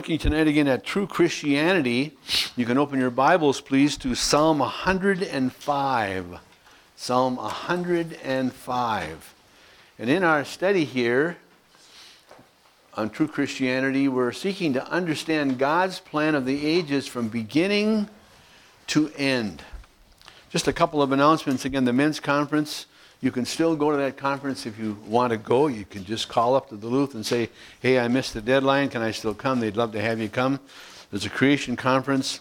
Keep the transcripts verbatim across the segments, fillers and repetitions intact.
Looking tonight again at true Christianity, you can open your Bibles, please, to Psalm one hundred five. Psalm one hundred five. And in our study here on true Christianity, we're seeking to understand God's plan of the ages from beginning to end. Just a couple of announcements. Again, the men's conference. You can still go to that conference if you want to go. You can just call up to Duluth and say, hey, I missed the deadline. Can I still come? They'd love to have you come. There's a creation conference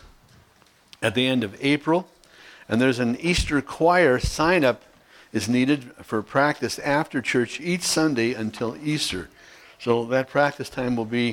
at the end of April. And there's an Easter choir sign-up is needed for practice after church each Sunday until Easter. So that practice time will be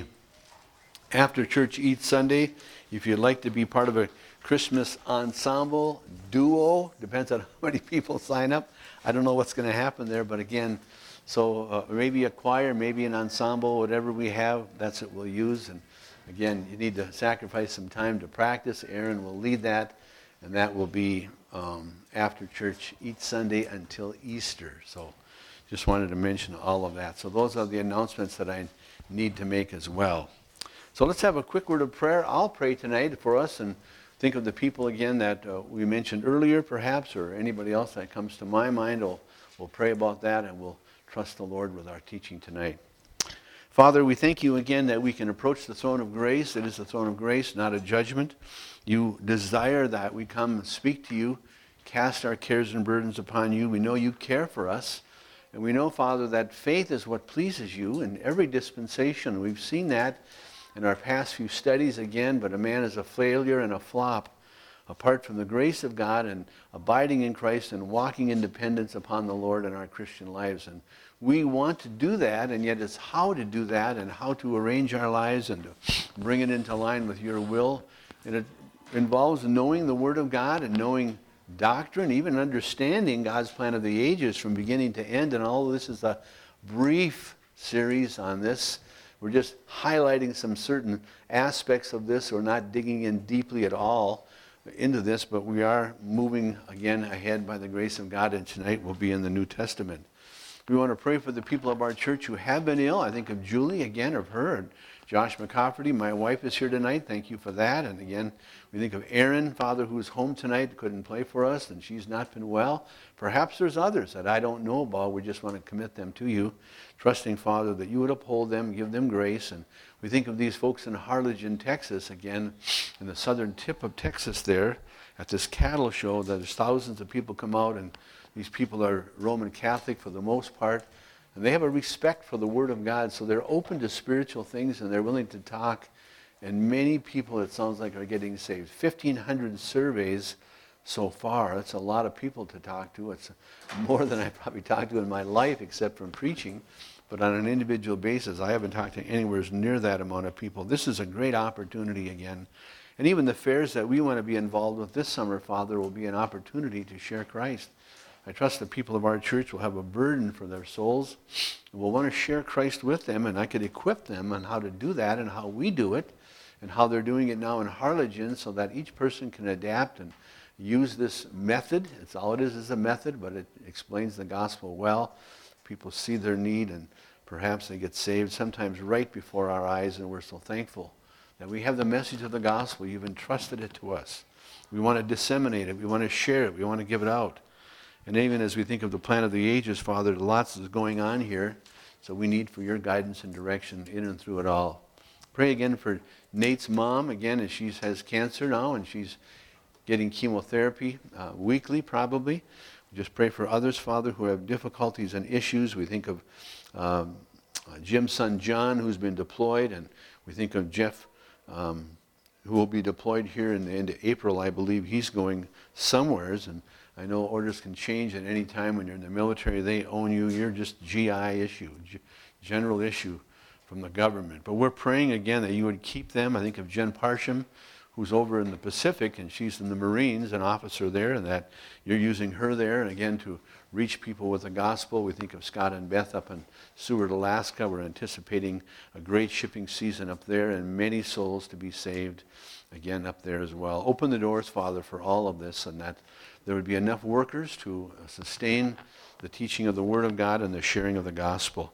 after church each Sunday. If you'd like to be part of a Christmas ensemble, duo, depends on how many people sign up. I don't know what's going to happen there, but again, so uh, maybe a choir, maybe an ensemble, whatever we have, that's what we'll use. And again, you need to sacrifice some time to practice. Aaron will lead that, and that will be um, after church each Sunday until Easter. So just wanted to mention all of that. So those are the announcements that I need to make as well. So let's have a quick word of prayer. I'll pray tonight for us and think of the people again that uh, we mentioned earlier, perhaps, or anybody else that comes to my mind. We'll, we'll pray about that, and we'll trust the Lord with our teaching tonight. Father, we thank you again that we can approach the throne of grace. It is the throne of grace, not a judgment. You desire that we come and speak to you, cast our cares and burdens upon you. We know you care for us. And we know, Father, that faith is what pleases you in every dispensation. We've seen that in our past few studies again, but a man is a failure and a flop apart from the grace of God and abiding in Christ and walking in dependence upon the Lord in our Christian lives. And we want to do that, and yet it's how to do that and how to arrange our lives and to bring it into line with your will. And it involves knowing the Word of God and knowing doctrine, even understanding God's plan of the ages from beginning to end. And all of this is a brief series on this. We're just highlighting some certain aspects of this. We're not digging in deeply at all into this, but we are moving again ahead by the grace of God, and tonight we'll be in the New Testament. We want to pray for the people of our church who have been ill. I think of Julie again, of her, and Josh McCafferty. My wife is here tonight. Thank you for that. And again, we think of Aaron, Father, who's home tonight, couldn't play for us, and she's not been well. Perhaps there's others that I don't know about. We just want to commit them to you, trusting, Father, that you would uphold them, give them grace. And we think of these folks in Harlingen, Texas, again, in the southern tip of Texas there, at this cattle show. There's thousands of people come out, and these people are Roman Catholic for the most part. And they have a respect for the Word of God, so they're open to spiritual things, and they're willing to talk. And many people, it sounds like, are getting saved. fifteen hundred surveys so far. That's a lot of people to talk to. It's more than I probably talked to in my life, except from preaching. But on an individual basis, I haven't talked to anywhere near that amount of people. This is a great opportunity again. And even the fairs that we want to be involved with this summer, Father, will be an opportunity to share Christ. I trust the people of our church will have a burden for their souls and will want to share Christ with them, and I could equip them on how to do that and how we do it and how they're doing it now in Harlingen, so that each person can adapt and use this method. It's all it is is a method, but it explains the gospel well. People see their need, and perhaps they get saved sometimes right before our eyes, and we're so thankful that we have the message of the gospel. You've entrusted it to us. We want to disseminate it. We want to share it. We want to give it out. And even as we think of the plan of the ages, Father, lots is going on here, so we need for your guidance and direction in and through it all. Pray again for Nate's mom, again, as she has cancer now, and she's getting chemotherapy uh, weekly, probably. Just pray for others, Father, who have difficulties and issues. We think of um, uh, Jim's son, John, who's been deployed, and we think of Jeff, um, who will be deployed here in the end of April. I believe he's going somewheres, and I know orders can change at any time when you're in the military. They own you. You're just G I issue, G- general issue from the government. But we're praying again that you would keep them. I think of Jen Parsham, who's over in the Pacific, and she's in the Marines, an officer there, and that you're using her there, and again, to reach people with the gospel. We think of Scott and Beth up in Seward, Alaska. We're anticipating a great shipping season up there and many souls to be saved again up there as well. Open the doors, Father, for all of this, and that there would be enough workers to sustain the teaching of the Word of God and the sharing of the gospel.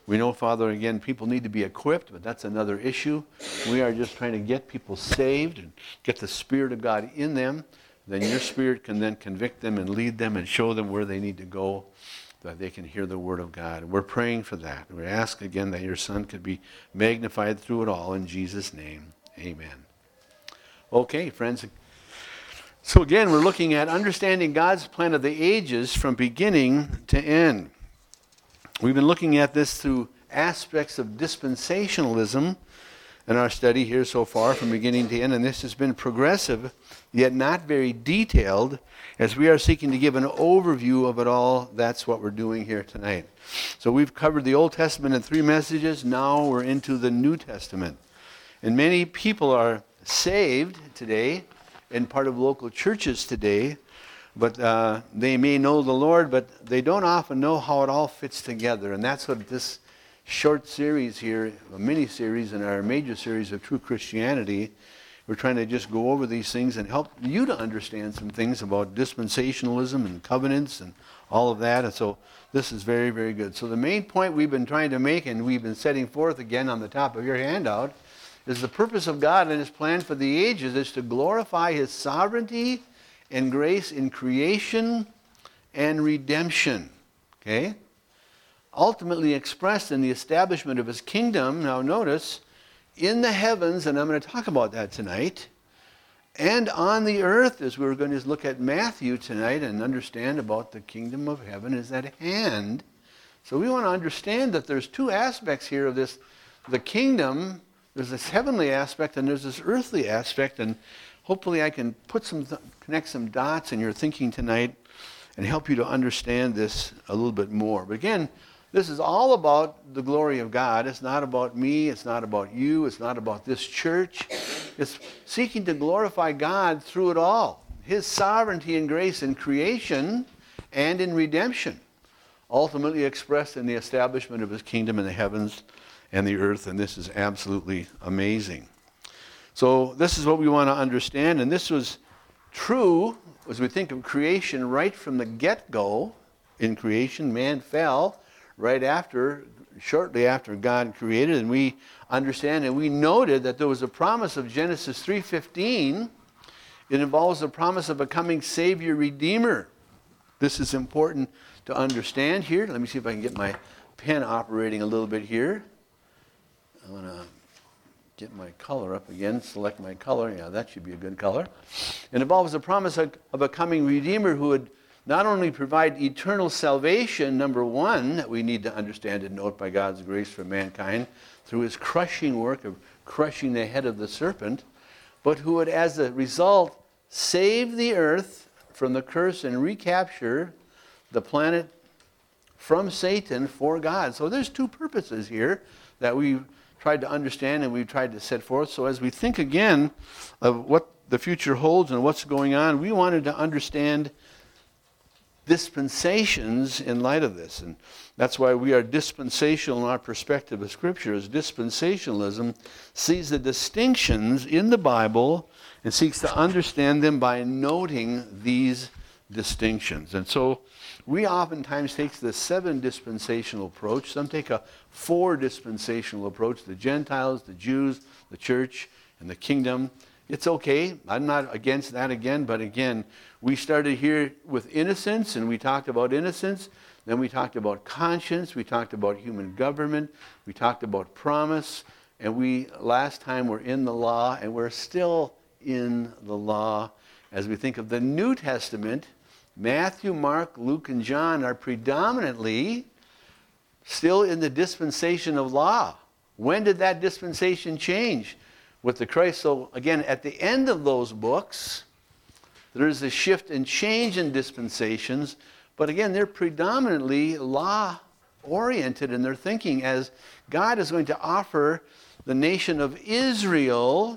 We know, Father, again, people need to be equipped, but that's another issue. We are just trying to get people saved and get the Spirit of God in them. Then your Spirit can then convict them and lead them and show them where they need to go, that they can hear the Word of God. We're praying for that. We ask again that your Son could be magnified through it all. In Jesus' name, amen. Okay, friends. So again, we're looking at understanding God's plan of the ages from beginning to end. We've been looking at this through aspects of dispensationalism in our study here so far from beginning to end, and this has been progressive, yet not very detailed. As we are seeking to give an overview of it all, that's what we're doing here tonight. So we've covered the Old Testament in three messages. Now we're into the New Testament. And many people are saved today and part of local churches today, but uh, they may know the Lord, but they don't often know how it all fits together. And that's what this short series here, a mini-series in our major series of True Christianity, we're trying to just go over these things and help you to understand some things about dispensationalism and covenants and all of that. And so this is very, very good. So the main point we've been trying to make, and we've been setting forth again on the top of your handout, is the purpose of God and His plan for the ages is to glorify His sovereignty and grace in creation and redemption. Okay? Ultimately expressed in the establishment of His kingdom, now notice, in the heavens, and I'm going to talk about that tonight, and on the earth, as we're going to look at Matthew tonight and understand about the kingdom of heaven is at hand. So we want to understand that there's two aspects here of this, the kingdom. There's this heavenly aspect and there's this earthly aspect, and hopefully I can put some th- connect some dots in your thinking tonight and help you to understand this a little bit more. But again, this is all about the glory of God. It's not about me. It's not about you. It's not about this church. It's seeking to glorify God through it all. His sovereignty and grace in creation and in redemption, ultimately expressed in the establishment of His kingdom in the heavens and the earth. And this is absolutely amazing. So this is what we want to understand. And this was true as we think of creation right from the get-go. In creation, man fell right after, shortly after God created, and we understand and we noted that there was a promise of Genesis three fifteen. It involves the promise of a coming Savior Redeemer. This is important to understand here. Let me see if I can get my pen operating a little bit here. I want to get my color up again, select my color. Yeah, that should be a good color. It involves the promise of, of a coming Redeemer who would not only provide eternal salvation, number one, that we need to understand and note by God's grace for mankind through His crushing work of crushing the head of the serpent, but who would, as a result, save the earth from the curse and recapture the planet from Satan for God. So there's two purposes here that we've tried to understand and we've tried to set forth. So as we think again of what the future holds and what's going on, we wanted to understand dispensations in light of this. And that's why we are dispensational in our perspective of Scripture. As dispensationalism sees the distinctions in the Bible and seeks to understand them by noting these distinctions. And so we oftentimes take the seven dispensational approach. Some take a four dispensational approach. The Gentiles, the Jews, the church, and the kingdom. It's okay. I'm not against that again, but again, we started here with innocence, and we talked about innocence. Then we talked about conscience. We talked about human government. We talked about promise. And we, last time, were in the law, and we're still in the law. As we think of the New Testament, Matthew, Mark, Luke, and John are predominantly still in the dispensation of law. When did that dispensation change? With the Christ. So again, at the end of those books, there is a shift and change in dispensations, but again, they're predominantly law-oriented in their thinking, as God is going to offer the nation of Israel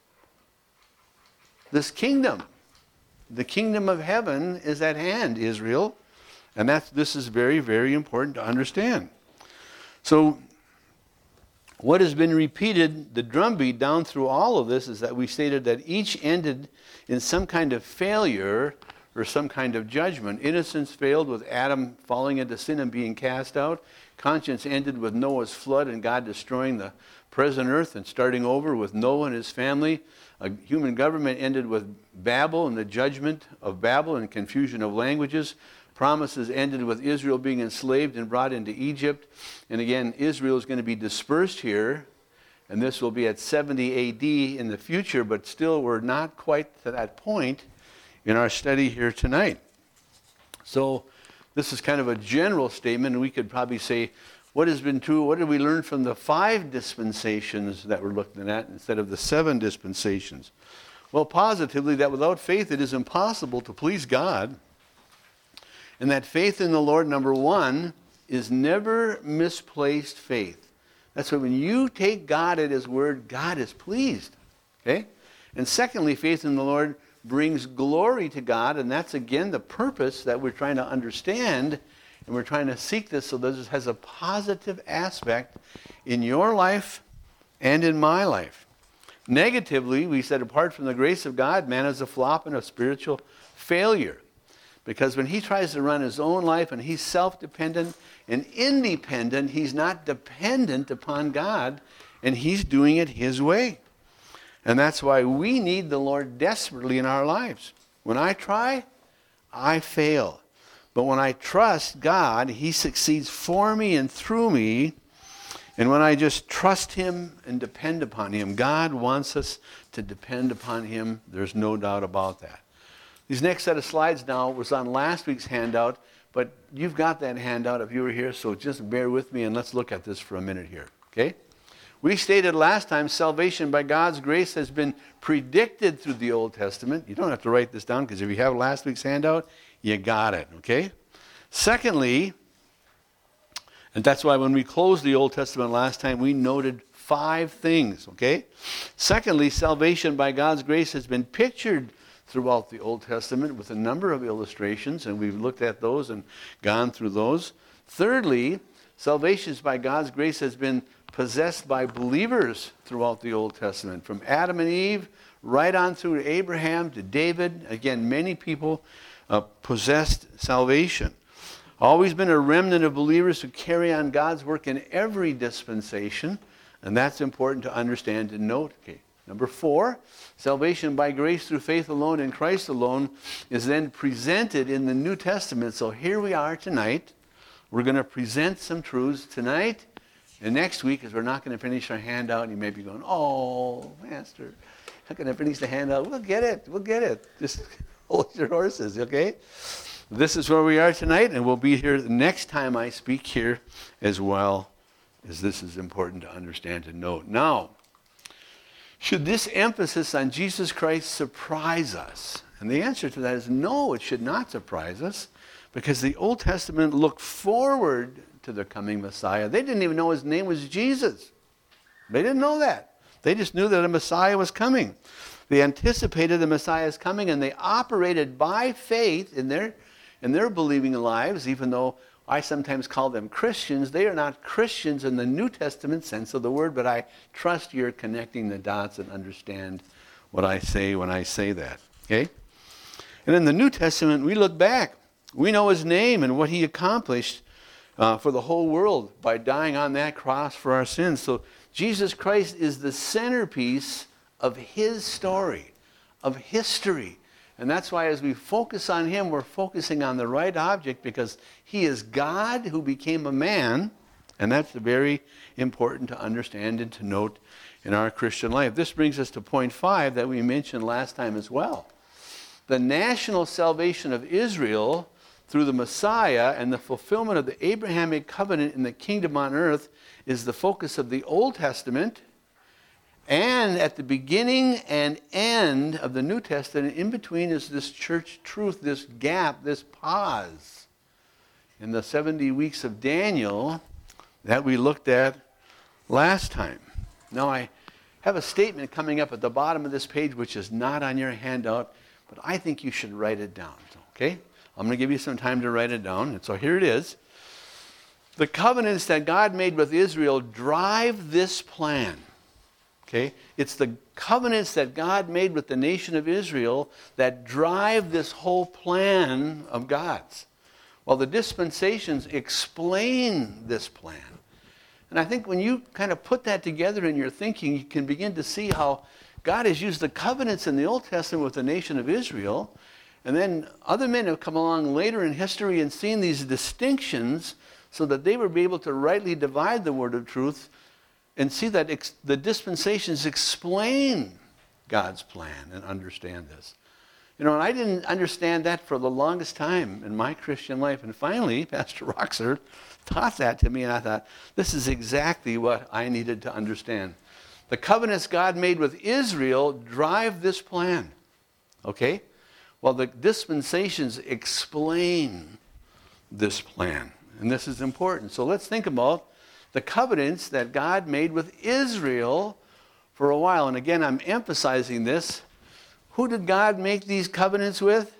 this kingdom. The kingdom of heaven is at hand, Israel, and that's, this is very, very important to understand. So what has been repeated, the drumbeat down through all of this, is that we stated that each ended in some kind of failure or some kind of judgment. Innocence failed with Adam falling into sin and being cast out. conscience ended with Noah's flood and God destroying the present earth and starting over with Noah and his family. A human government ended with Babel and the judgment of Babel and confusion of languages. Promises ended with Israel being enslaved and brought into Egypt. And again, Israel is going to be dispersed here. And this will be at seventy A D in the future, but still we're not quite to that point in our study here tonight. So this is kind of a general statement, and we could probably say, what has been true? What did we learn from the five dispensations that we're looking at instead of the seven dispensations? Well, positively, that without faith it is impossible to please God. And that faith in the Lord, number one, is never misplaced faith. That's why when you take God at His word, God is pleased. Okay? And secondly, faith in the Lord brings glory to God, and that's again the purpose that we're trying to understand, and we're trying to seek this so that this has a positive aspect in your life and in my life. Negatively, we said apart from the grace of God, man is a flop and a spiritual failure. Because when he tries to run his own life and he's self-dependent and independent, he's not dependent upon God, and he's doing it his way. And that's why we need the Lord desperately in our lives. When I try, I fail. But when I trust God, He succeeds for me and through me. And when I just trust Him and depend upon Him, God wants us to depend upon Him. There's no doubt about that. These next set of slides now was on last week's handout, but you've got that handout if you were here, so just bear with me and let's look at this for a minute here, okay? We stated last time salvation by God's grace has been predicted through the Old Testament. You don't have to write this down because if you have last week's handout, you got it, okay? Secondly, and that's why when we closed the Old Testament last time, we noted five things, okay? Secondly, salvation by God's grace has been pictured throughout the Old Testament with a number of illustrations, and we've looked at those and gone through those. Thirdly, salvation by God's grace has been possessed by believers throughout the Old Testament, from Adam and Eve right on through to Abraham to David. Again, many people uh, possessed salvation. Always been a remnant of believers who carry on God's work in every dispensation, and that's important to understand and note. Okay. Number four, salvation by grace through faith alone in Christ alone is then presented in the New Testament. So here we are tonight. We're going to present some truths tonight and next week, as we're not going to finish our handout, and you may be going, oh, Master, how can I finish the handout? We'll get it. We'll get it. Just hold your horses, okay? This is where we are tonight, and we'll be here the next time I speak here as well, as this is important to understand and note. Now, should this emphasis on Jesus Christ surprise us? And the answer to that is no, it should not surprise us, because the Old Testament looked forward to the coming Messiah. They didn't even know his name was Jesus. They didn't know that. They just knew that a Messiah was coming. They anticipated the Messiah's coming, and they operated by faith in their, in their believing lives, even though I sometimes call them Christians. They are not Christians in the New Testament sense of the word, but I trust you're connecting the dots and understand what I say when I say that. Okay? And in the New Testament, we look back. We know his name and what he accomplished uh, for the whole world by dying on that cross for our sins. So Jesus Christ is the centerpiece of his story, of history. And that's why as we focus on him, we're focusing on the right object, because he is God who became a man. And that's very important to understand and to note in our Christian life. This brings us to point five that we mentioned last time as well. The national salvation of Israel through the Messiah and the fulfillment of the Abrahamic covenant in the kingdom on earth is the focus of the Old Testament. And at the beginning and end of the New Testament, in between is this church truth, this gap, this pause in the seventy weeks of Daniel that we looked at last time. Now, I have a statement coming up at the bottom of this page which is not on your handout, but I think you should write it down, okay? I'm going to give you some time to write it down. And so here it is. The covenants that God made with Israel drive this plan. Okay? It's the covenants that God made with the nation of Israel that drive this whole plan of God's. Well, the dispensations explain this plan. And I think when you kind of put that together in your thinking, you can begin to see how God has used the covenants in the Old Testament with the nation of Israel. And then other men have come along later in history and seen these distinctions so that they would be able to rightly divide the word of truth and see that ex- the dispensations explain God's plan and understand this. You know, and I didn't understand that for the longest time in my Christian life. And finally, Pastor Roxer taught that to me, and I thought, this is exactly what I needed to understand. The covenants God made with Israel drive this plan. Okay? Well, the dispensations explain this plan. And this is important. So let's think about the covenants that God made with Israel for a while. And again, I'm emphasizing this. Who did God make these covenants with?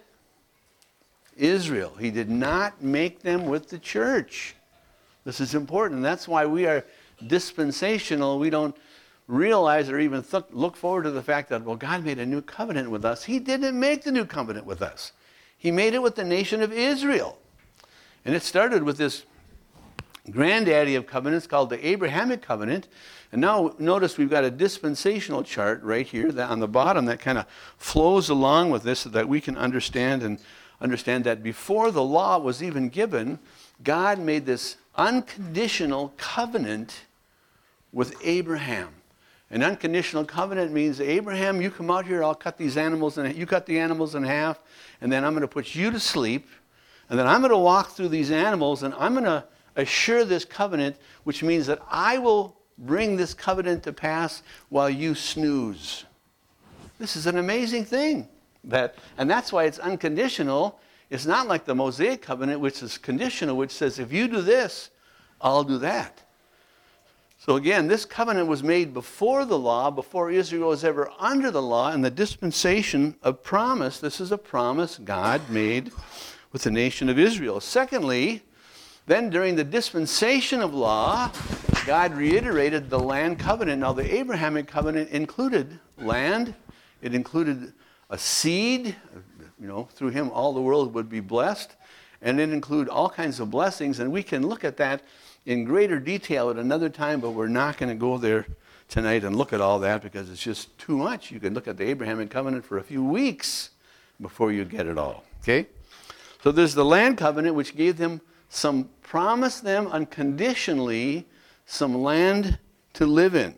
Israel. He did not make them with the church. This is important. That's why we are dispensational. We don't realize or even th- look forward to the fact that, well, God made a new covenant with us. He didn't make the new covenant with us. He made it with the nation of Israel. And it started with this granddaddy of covenants called the Abrahamic covenant. And now notice we've got a dispensational chart right here that on the bottom that kind of flows along with this so that we can understand and understand that before the law was even given, God made this unconditional covenant with Abraham. An unconditional covenant means, Abraham, you come out here, I'll cut these animals, and you cut the animals in half, and then I'm going to put you to sleep, and then I'm going to walk through these animals, and I'm going to assure this covenant, which means that I will bring this covenant to pass while you snooze. This is an amazing thing. That, and that's why it's unconditional. It's not like the Mosaic covenant, which is conditional, which says, if you do this, I'll do that. So again, this covenant was made before the law, before Israel was ever under the law, and the dispensation of promise. This is a promise God made with the nation of Israel. Secondly, then during the dispensation of law, God reiterated the land covenant. Now the Abrahamic covenant included land. It included a seed. You know, through him all the world would be blessed. And it included all kinds of blessings. And we can look at that in greater detail at another time, but we're not going to go there tonight and look at all that because it's just too much. You can look at the Abrahamic covenant for a few weeks before you get it all. Okay? So there's the land covenant, which gave them some, promised them unconditionally some land to live in.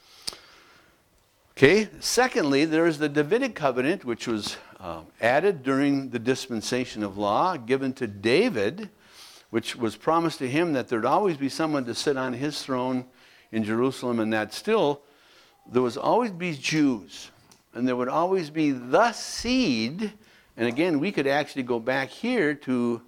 Okay? Secondly, there is the Davidic covenant, which was uh, added during the dispensation of law, given to David, which was promised to him that there'd always be someone to sit on his throne in Jerusalem, and that still there was always be Jews, and there would always be the seed. And again, we could actually go back here to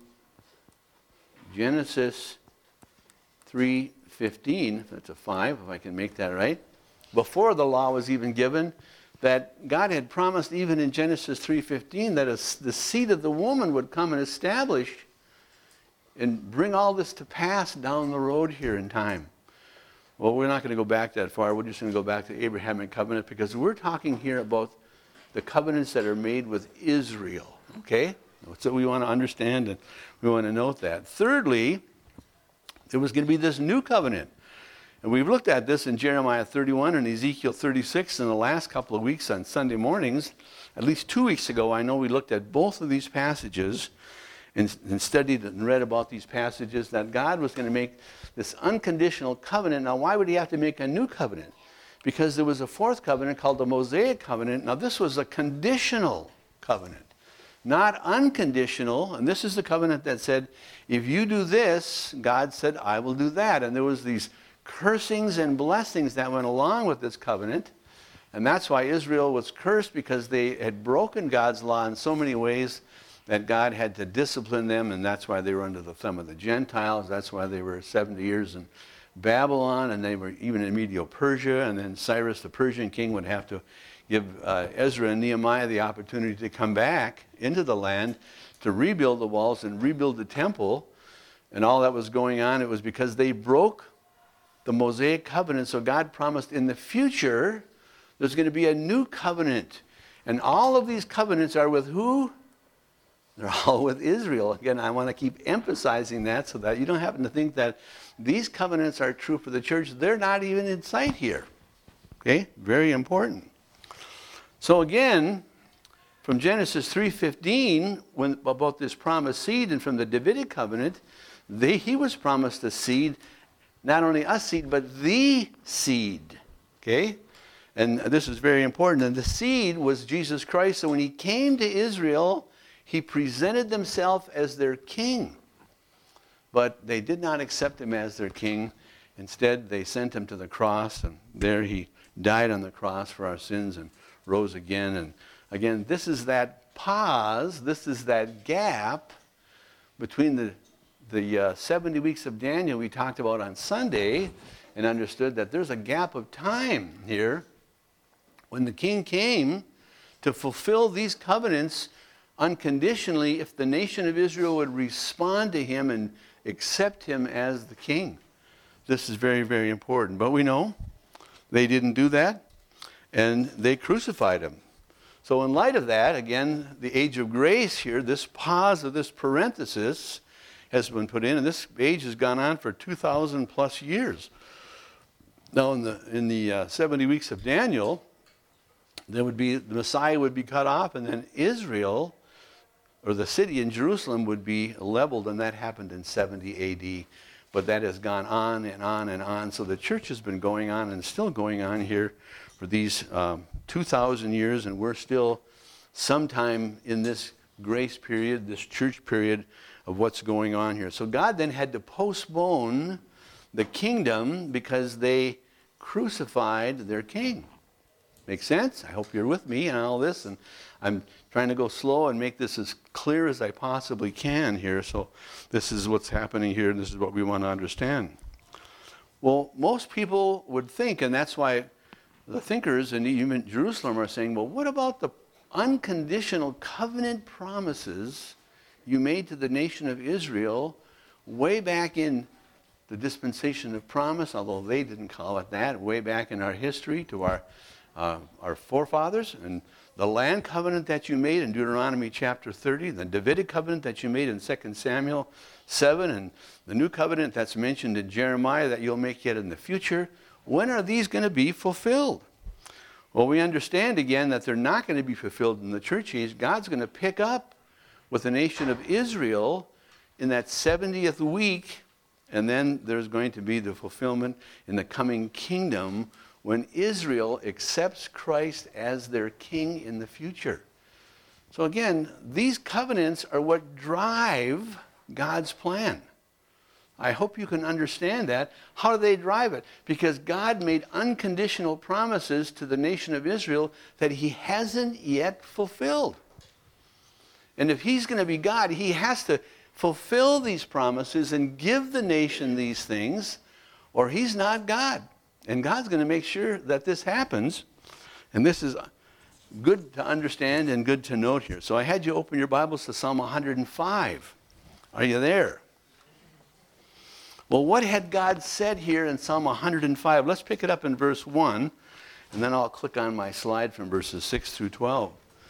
Genesis three fifteen, if that's a five, if I can make that right. Before the law was even given, that God had promised even in Genesis three fifteen that a, the seed of the woman would come and establish and bring all this to pass down the road here in time. Well, we're not going to go back that far. We're just going to go back to the Abrahamic covenant because we're talking here about the covenants that are made with Israel. Okay? So we want to understand and we want to note that. Thirdly, there was going to be this new covenant. And we've looked at this in Jeremiah thirty-one and Ezekiel thirty-six in the last couple of weeks on Sunday mornings. At least two weeks ago, I know we looked at both of these passages and, and studied and read about these passages, that God was going to make this unconditional covenant. Now, why would he have to make a new covenant? Because there was a fourth covenant called the Mosaic covenant. Now, this was a conditional covenant, not unconditional. And this is the covenant that said, if you do this, God said, I will do that. And there was these cursings and blessings that went along with this covenant. And that's why Israel was cursed, because they had broken God's law in so many ways that God had to discipline them, and that's why they were under the thumb of the Gentiles. That's why they were seventy years in Babylon, and they were even in Medo-Persia, and then Cyrus the Persian king would have to give uh, Ezra and Nehemiah the opportunity to come back into the land to rebuild the walls and rebuild the temple, and all that was going on. It was because they broke the Mosaic covenant. So God promised in the future there's going to be a new covenant. And all of these covenants are with who? They're all with Israel. Again, I want to keep emphasizing that so that you don't happen to think that these covenants are true for the church. They're not even in sight here. Okay? Very important. So again, from Genesis three fifteen, when about this promised seed, and from the Davidic covenant, they, he was promised a seed, not only a seed, but the seed. Okay? And this is very important. And the seed was Jesus Christ. So when he came to Israel, he presented himself as their king. But they did not accept him as their king. Instead, they sent him to the cross, and there he died on the cross for our sins and rose again. And again, this is that pause, this is that gap between the, the uh, seventy weeks of Daniel we talked about on Sunday, and understood that there's a gap of time here when the king came to fulfill these covenants unconditionally if the nation of Israel would respond to him and accept him as the king. This is very, very important. But we know they didn't do that, and they crucified him. So in light of that, again, the age of grace here, this pause of this parenthesis has been put in, and this age has gone on for two thousand plus years. Now in the, in the uh, seventy weeks of Daniel, there would be, the Messiah would be cut off, and then Israel, or the city in Jerusalem, would be leveled, and that happened in seventy A D. But that has gone on and on and on. So the church has been going on and still going on here for these um, two thousand years, and we're still sometime in this grace period, this church period of what's going on here. So God then had to postpone the kingdom because they crucified their king. Make sense? I hope you're with me in all this, and I'm trying to go slow and make this as clear as I possibly can here. So this is what's happening here, and this is what we want to understand. Well, most people would think, and that's why the thinkers in even Jerusalem are saying, well, what about the unconditional covenant promises you made to the nation of Israel way back in the dispensation of promise, although they didn't call it that, way back in our history to our Uh, our forefathers, and the land covenant that you made in Deuteronomy chapter thirty, the Davidic covenant that you made in Second Samuel seven, and the new covenant that's mentioned in Jeremiah that you'll make yet in the future. When are these going to be fulfilled? Well, we understand again that they're not going to be fulfilled in the church age. God's going to pick up with the nation of Israel in that seventieth week, and then there's going to be the fulfillment in the coming kingdom when Israel accepts Christ as their king in the future. So again, these covenants are what drive God's plan. I hope you can understand that. How do they drive it? Because God made unconditional promises to the nation of Israel that he hasn't yet fulfilled. And if he's going to be God, he has to fulfill these promises and give the nation these things, or he's not God. And God's going to make sure that this happens. And this is good to understand and good to note here. So I had you open your Bibles to Psalm one hundred five. Are you there? Well, what had God said here in Psalm one hundred five? Let's pick it up in verse one, and then I'll click on my slide from verses six through twelve.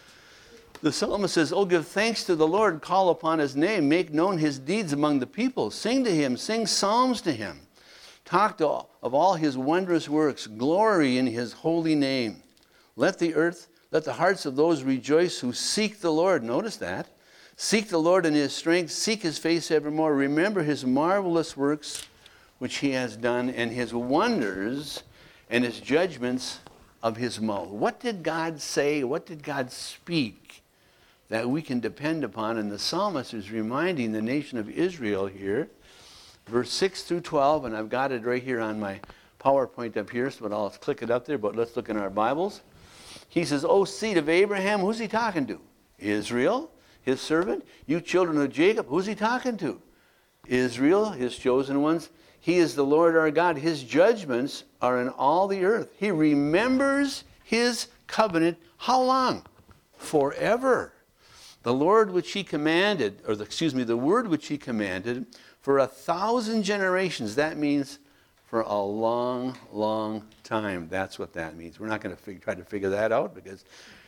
The psalmist says, "Oh, give thanks to the Lord, call upon his name, make known his deeds among the people. Sing to him, sing psalms to him. Talk to all, of all his wondrous works, glory in his holy name. Let the earth, let the hearts of those rejoice who seek the Lord." Notice that. "Seek the Lord in his strength, seek his face evermore. Remember his marvelous works which he has done, and his wonders and his judgments of his mouth." What did God say? What did God speak that we can depend upon? And the psalmist is reminding the nation of Israel here, verse six through twelve, and I've got it right here on my PowerPoint up here, so I'll click it up there, but let's look in our Bibles. He says, "O seed of Abraham," who's he talking to? Israel, his servant. "You children of Jacob," who's he talking to? Israel, his chosen ones. "He is the Lord our God. His judgments are in all the earth. He remembers his covenant." How long? Forever. "The Lord which he commanded," or the, excuse me, "the word which he commanded for a thousand generations." That means for a long, long time. That's what that means. We're not going to fig- try to figure that out because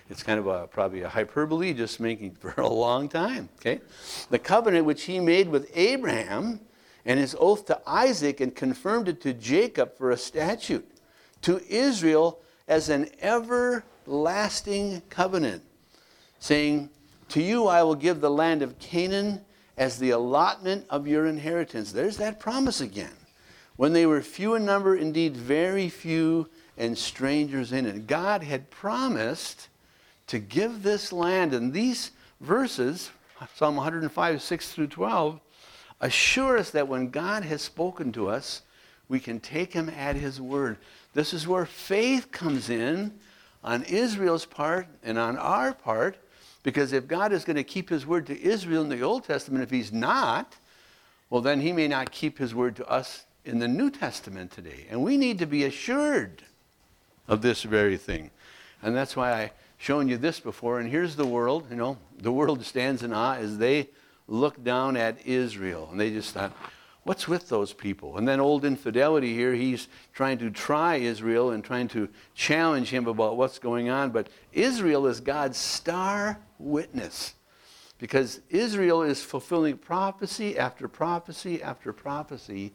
It's kind of a, probably a hyperbole, just making for a long time, okay? The covenant which he made with Abraham and his oath to Isaac and confirmed it to Jacob for a statute, to Israel as an everlasting covenant, saying, to you I will give the land of Canaan as the allotment of your inheritance. There's that promise again. When they were few in number, indeed very few, and strangers in it. God had promised to give this land, and these verses, Psalm one oh five, six through twelve, assure us that when God has spoken to us, we can take him at his word. This is where faith comes in on Israel's part and on our part, because if God is going to keep his word to Israel in the Old Testament, if he's not, well, then he may not keep his word to us in the New Testament today. And we need to be assured of this very thing. And that's why I've shown you this before. And here's the world, you know, the world stands in awe as they look down at Israel. And they just thought, what's with those people? And then old infidelity here, he's trying to try Israel and trying to challenge him about what's going on. But Israel is God's star witness, because Israel is fulfilling prophecy after prophecy after prophecy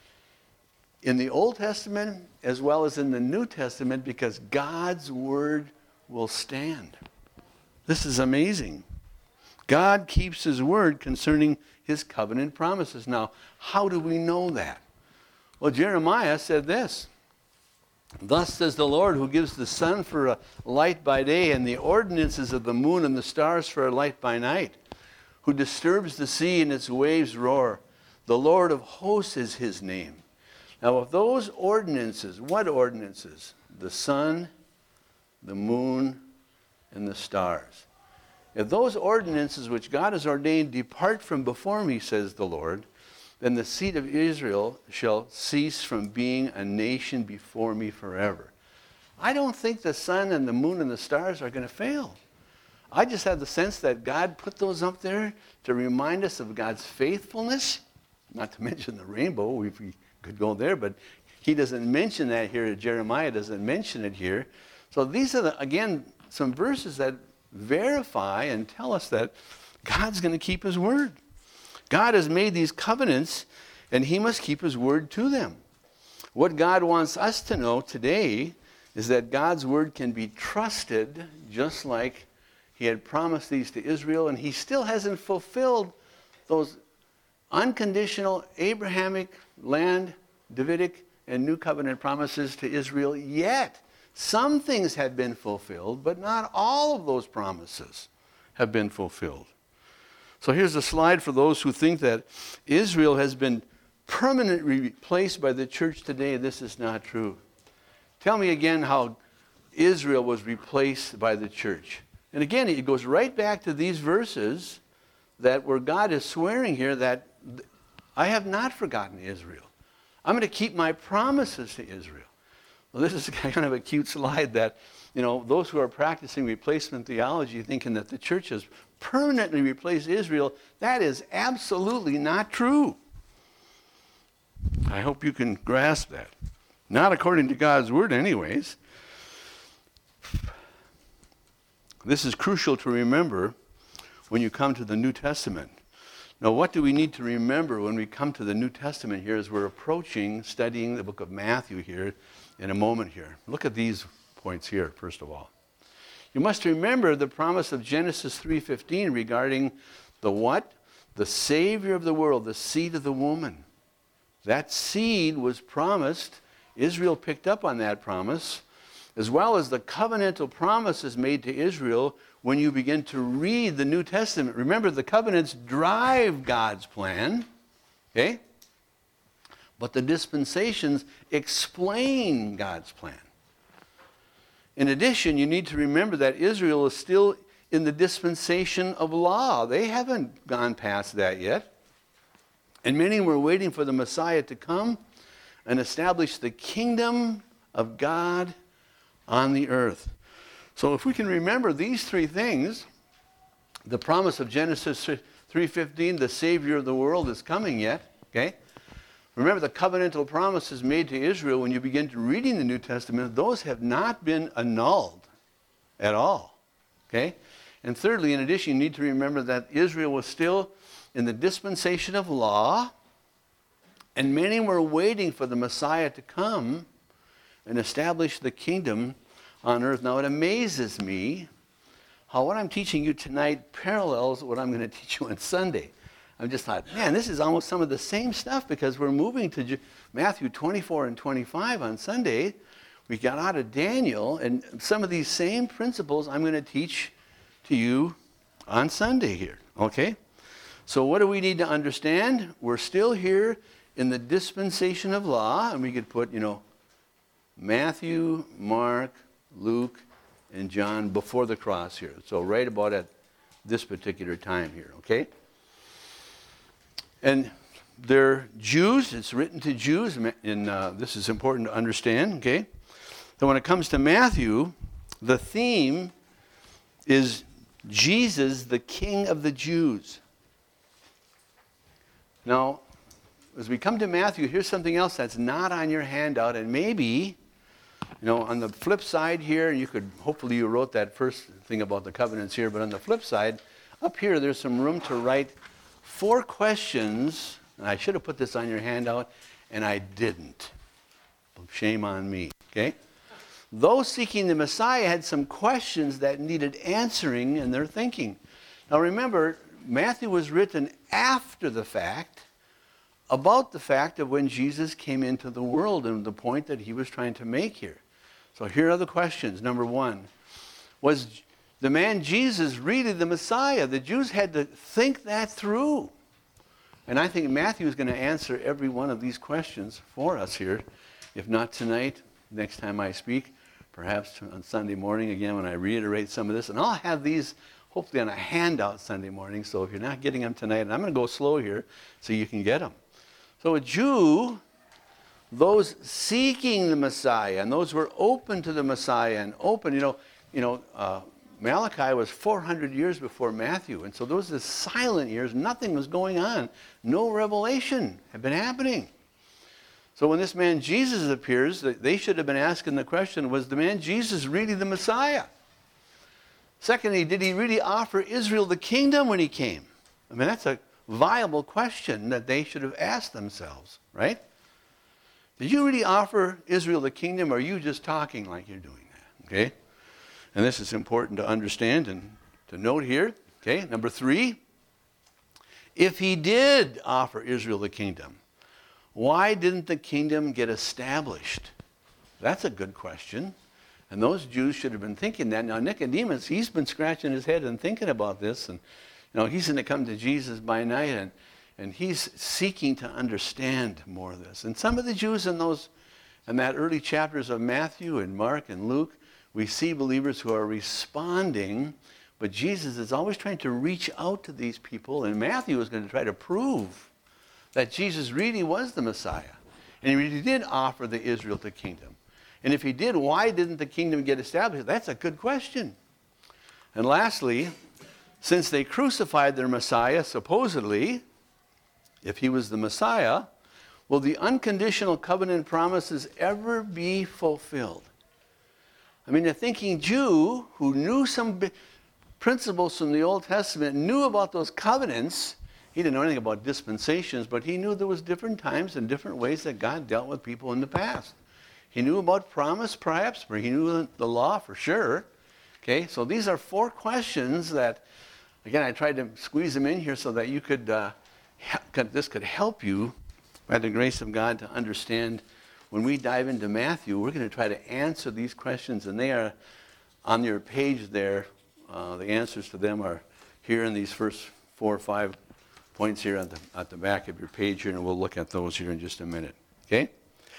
in the Old Testament as well as in the New Testament, because God's word will stand. This is amazing. God keeps his word concerning his covenant promises. Now, how do we know that? Well, Jeremiah said this, thus says the Lord, who gives the sun for a light by day and the ordinances of the moon and the stars for a light by night, who disturbs the sea and its waves roar. The Lord of hosts is his name. Now, if those ordinances, what ordinances? The sun, the moon, and the stars. If those ordinances which God has ordained depart from before me, says the Lord, then the seed of Israel shall cease from being a nation before me forever. I don't think the sun and the moon and the stars are going to fail. I just have the sense that God put those up there to remind us of God's faithfulness, not to mention the rainbow, if we could go there, but he doesn't mention that here. Jeremiah doesn't mention it here. So these are, the, again, some verses that verify and tell us that God's going to keep his word. God has made these covenants, and he must keep his word to them. What God wants us to know today is that God's word can be trusted, just like he had promised these to Israel, and he still hasn't fulfilled those unconditional Abrahamic, land, Davidic, and New Covenant promises to Israel yet. Some things have been fulfilled, but not all of those promises have been fulfilled. So here's a slide for those who think that Israel has been permanently replaced by the church today. This is not true. Tell me again how Israel was replaced by the church. And again, it goes right back to these verses that where God is swearing here that I have not forgotten Israel. I'm going to keep my promises to Israel. Well, this is kind of a cute slide that, you know, those who are practicing replacement theology thinking that the church has permanently replaced Israel, that is absolutely not true. I hope you can grasp that. Not according to God's word anyways. This is crucial to remember when you come to the New Testament. Now, what do we need to remember when we come to the New Testament here as we're approaching studying the book of Matthew here in a moment here? Look at these points here, first of all. You must remember the promise of Genesis three fifteen regarding the what? The Savior of the world, the seed of the woman. That seed was promised. Israel picked up on that promise, as well as the covenantal promises made to Israel when you begin to read the New Testament. Remember, the covenants drive God's plan, okay? But the dispensations explain God's plan. In addition, you need to remember that Israel is still in the dispensation of law. They haven't gone past that yet. And many were waiting for the Messiah to come and establish the kingdom of God on the earth. So if we can remember these three things, the promise of Genesis three fifteen, the Savior of the world is coming yet, okay? Remember the covenantal promises made to Israel when you begin to reading the New Testament, those have not been annulled at all. Okay? And thirdly, in addition, you need to remember that Israel was still in the dispensation of law, and many were waiting for the Messiah to come and establish the kingdom on earth. Now, it amazes me how what I'm teaching you tonight parallels what I'm going to teach you on Sunday. I just thought, man, this is almost some of the same stuff, because we're moving to J- Matthew twenty-four and twenty-five on Sunday. We got out of Daniel, and some of these same principles I'm going to teach to you on Sunday here, okay? So what do we need to understand? We're still here in the dispensation of law, and we could put, you know, Matthew, Mark, Luke, and John before the cross here. So right about at this particular time here, okay? And they're Jews. It's written to Jews, and uh, this is important to understand, okay? So when it comes to Matthew, the theme is Jesus, the King of the Jews. Now, as we come to Matthew, here's something else that's not on your handout, and maybe, you know, on the flip side here, you could, hopefully you wrote that first thing about the covenants here, but on the flip side, up here, there's some room to write four questions, and I should have put this on your handout, and I didn't. Shame on me, okay? Those seeking the Messiah had some questions that needed answering in their thinking. Now remember, Matthew was written after the fact, about the fact of when Jesus came into the world and the point that he was trying to make here. So here are the questions. Number one, was the man Jesus really the Messiah? The Jews had to think that through. And I think Matthew is going to answer every one of these questions for us here. If not tonight, next time I speak, perhaps on Sunday morning again when I reiterate some of this. And I'll have these hopefully on a handout Sunday morning. So if you're not getting them tonight, and I'm going to go slow here so you can get them. So a Jew, those seeking the Messiah, and those who were open to the Messiah and open, you know, you know, uh, Malachi was four hundred years before Matthew. And so those are silent years. Nothing was going on. No revelation had been happening. So when this man Jesus appears, they should have been asking the question, was the man Jesus really the Messiah? Secondly, did he really offer Israel the kingdom when he came? I mean, that's a viable question that they should have asked themselves, right? Did you really offer Israel the kingdom, or are you just talking like you're doing that? Okay? And this is important to understand and to note here. Okay, number three, if he did offer Israel the kingdom, why didn't the kingdom get established? That's a good question. And those Jews should have been thinking that. Now Nicodemus, he's been scratching his head and thinking about this. And you know, he's going to come to Jesus by night, and, and he's seeking to understand more of this. And some of the Jews in those, in that early chapters of Matthew and Mark and Luke, we see believers who are responding, but Jesus is always trying to reach out to these people, and Matthew is going to try to prove that Jesus really was the Messiah. And he really did offer the Israel the kingdom. And if he did, why didn't the kingdom get established? That's a good question. And lastly, since they crucified their Messiah, supposedly, if he was the Messiah, will the unconditional covenant promises ever be fulfilled? I mean, a thinking Jew who knew some principles from the Old Testament, knew about those covenants. He didn't know anything about dispensations, but he knew there was different times and different ways that God dealt with people in the past. He knew about promise, perhaps, but he knew the law for sure. Okay, so these are four questions that, again, I tried to squeeze them in here so that you could, uh, could this could help you, by the grace of God, to understand. When we dive into Matthew, we're going to try to answer these questions, and they are on your page there. Uh, the answers to them are here in these first four or five points here at the, at the back of your page here, and we'll look at those here in just a minute. Okay?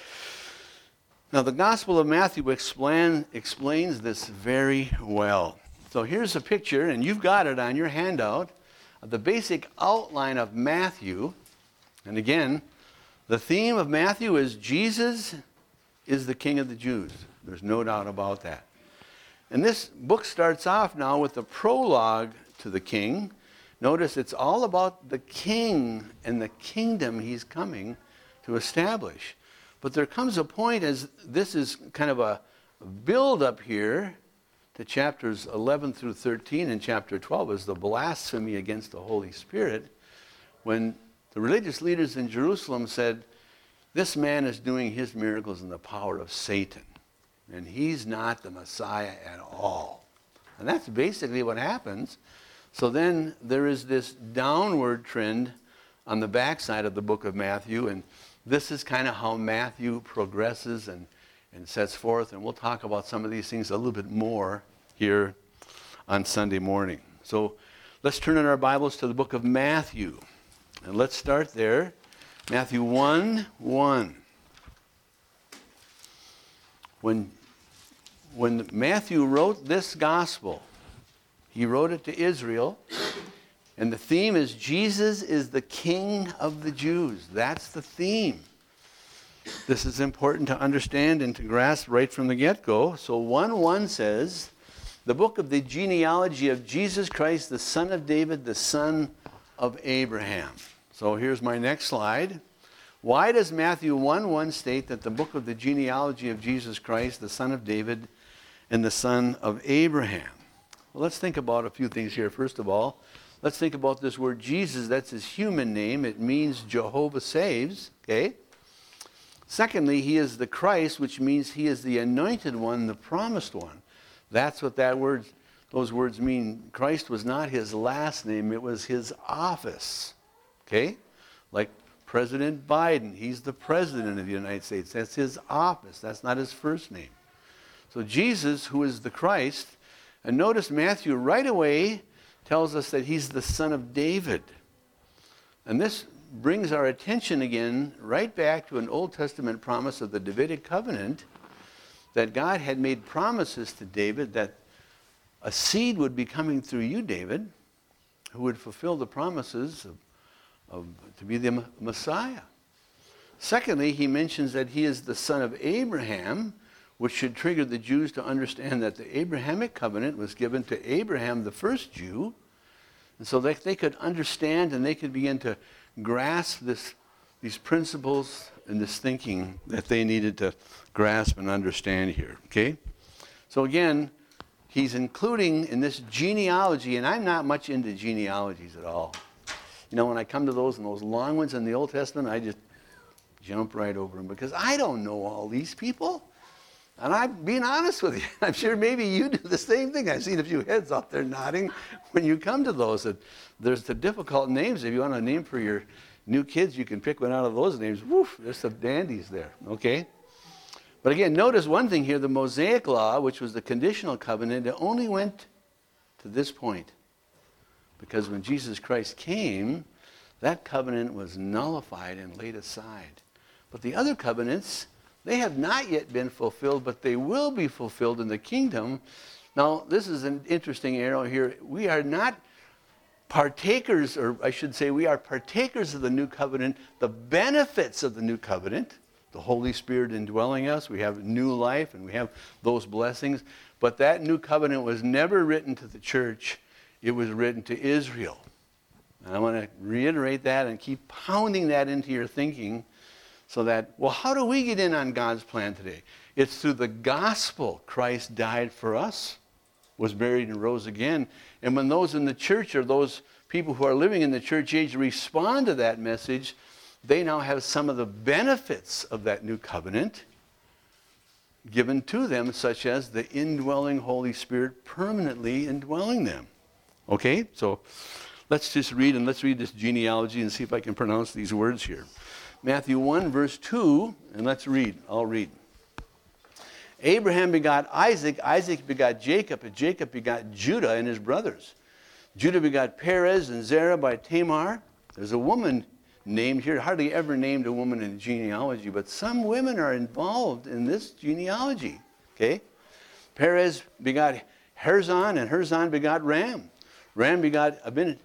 Now, the Gospel of Matthew explain, explains this very well. So here's a picture, and you've got it on your handout, of the basic outline of Matthew. And again, the theme of Matthew is Jesus is the King of the Jews. There's no doubt about that. And this book starts off now with the prologue to the King. Notice it's all about the King and the kingdom he's coming to establish. But there comes a point, as this is kind of a build-up here to chapters eleven through thirteen and chapter twelve is the blasphemy against the Holy Spirit, when the religious leaders in Jerusalem said, this man is doing his miracles in the power of Satan, and he's not the Messiah at all. And that's basically what happens. So then there is this downward trend on the backside of the book of Matthew, and this is kind of how Matthew progresses and, and sets forth, and we'll talk about some of these things a little bit more here on Sunday morning. So let's turn in our Bibles to the book of Matthew, and let's start there. Matthew one one. When, when Matthew wrote this gospel, he wrote it to Israel, and the theme is Jesus is the King of the Jews. That's the theme. This is important to understand and to grasp right from the get-go. So one one says, the book of the genealogy of Jesus Christ, the son of David, the son of Abraham. So here's my next slide. Why does Matthew one one state that the book of the genealogy of Jesus Christ, the son of David, and the son of Abraham? Well, let's think about a few things here. First of all, let's think about this word Jesus. That's his human name. It means Jehovah saves. Okay. Secondly, he is the Christ, which means he is the anointed one, the promised one. That's what that word, those words mean. Christ was not his last name. It was his office. Okay? Like President Biden, he's the president of the United States. That's his office. That's not his first name. So Jesus, who is the Christ, and notice Matthew right away tells us that he's the son of David. And this brings our attention again right back to an Old Testament promise of the Davidic covenant, that God had made promises to David that a seed would be coming through you, David, who would fulfill the promises of, of to be the Messiah. Secondly, he mentions that he is the son of Abraham, which should trigger the Jews to understand that the Abrahamic covenant was given to Abraham, the first Jew, and so that they could understand and they could begin to grasp this, these principles and this thinking that they needed to grasp and understand here. Okay? So again, he's including in this genealogy, and I'm not much into genealogies at all. You know, when I come to those and those long ones in the Old Testament, I just jump right over them because I don't know all these people. And I'm being honest with you. I'm sure maybe you do the same thing. I've seen a few heads out there nodding when you come to those. That there's the difficult names. If you want a name for your new kids, you can pick one out of those names. Woof, there's some dandies there, okay? But again, notice one thing here. The Mosaic Law, which was the conditional covenant, it only went to this point. Because when Jesus Christ came, that covenant was nullified and laid aside. But the other covenants, they have not yet been fulfilled, but they will be fulfilled in the kingdom. Now, this is an interesting arrow here. We are not partakers, or I should say we are partakers of the new covenant, the benefits of the new covenant, the Holy Spirit indwelling us. We have new life and we have those blessings. But that new covenant was never written to the church. It was written to Israel. And I want to reiterate that and keep pounding that into your thinking. So that, well, how do we get in on God's plan today? It's through the gospel. Christ died for us, was buried and rose again. And when those in the church or those people who are living in the church age respond to that message, they now have some of the benefits of that new covenant given to them, such as the indwelling Holy Spirit permanently indwelling them. Okay? So let's just read, and let's read this genealogy and see if I can pronounce these words here. Matthew one, verse two, and let's read. I'll read. Abraham begot Isaac, Isaac begot Jacob, and Jacob begot Judah and his brothers. Judah begot Perez and Zerah by Tamar. There's a woman named here, hardly ever named a woman in genealogy, but some women are involved in this genealogy. Okay? Perez begot Herzon, and Herzon begot Ram. Ram begot Abinadab.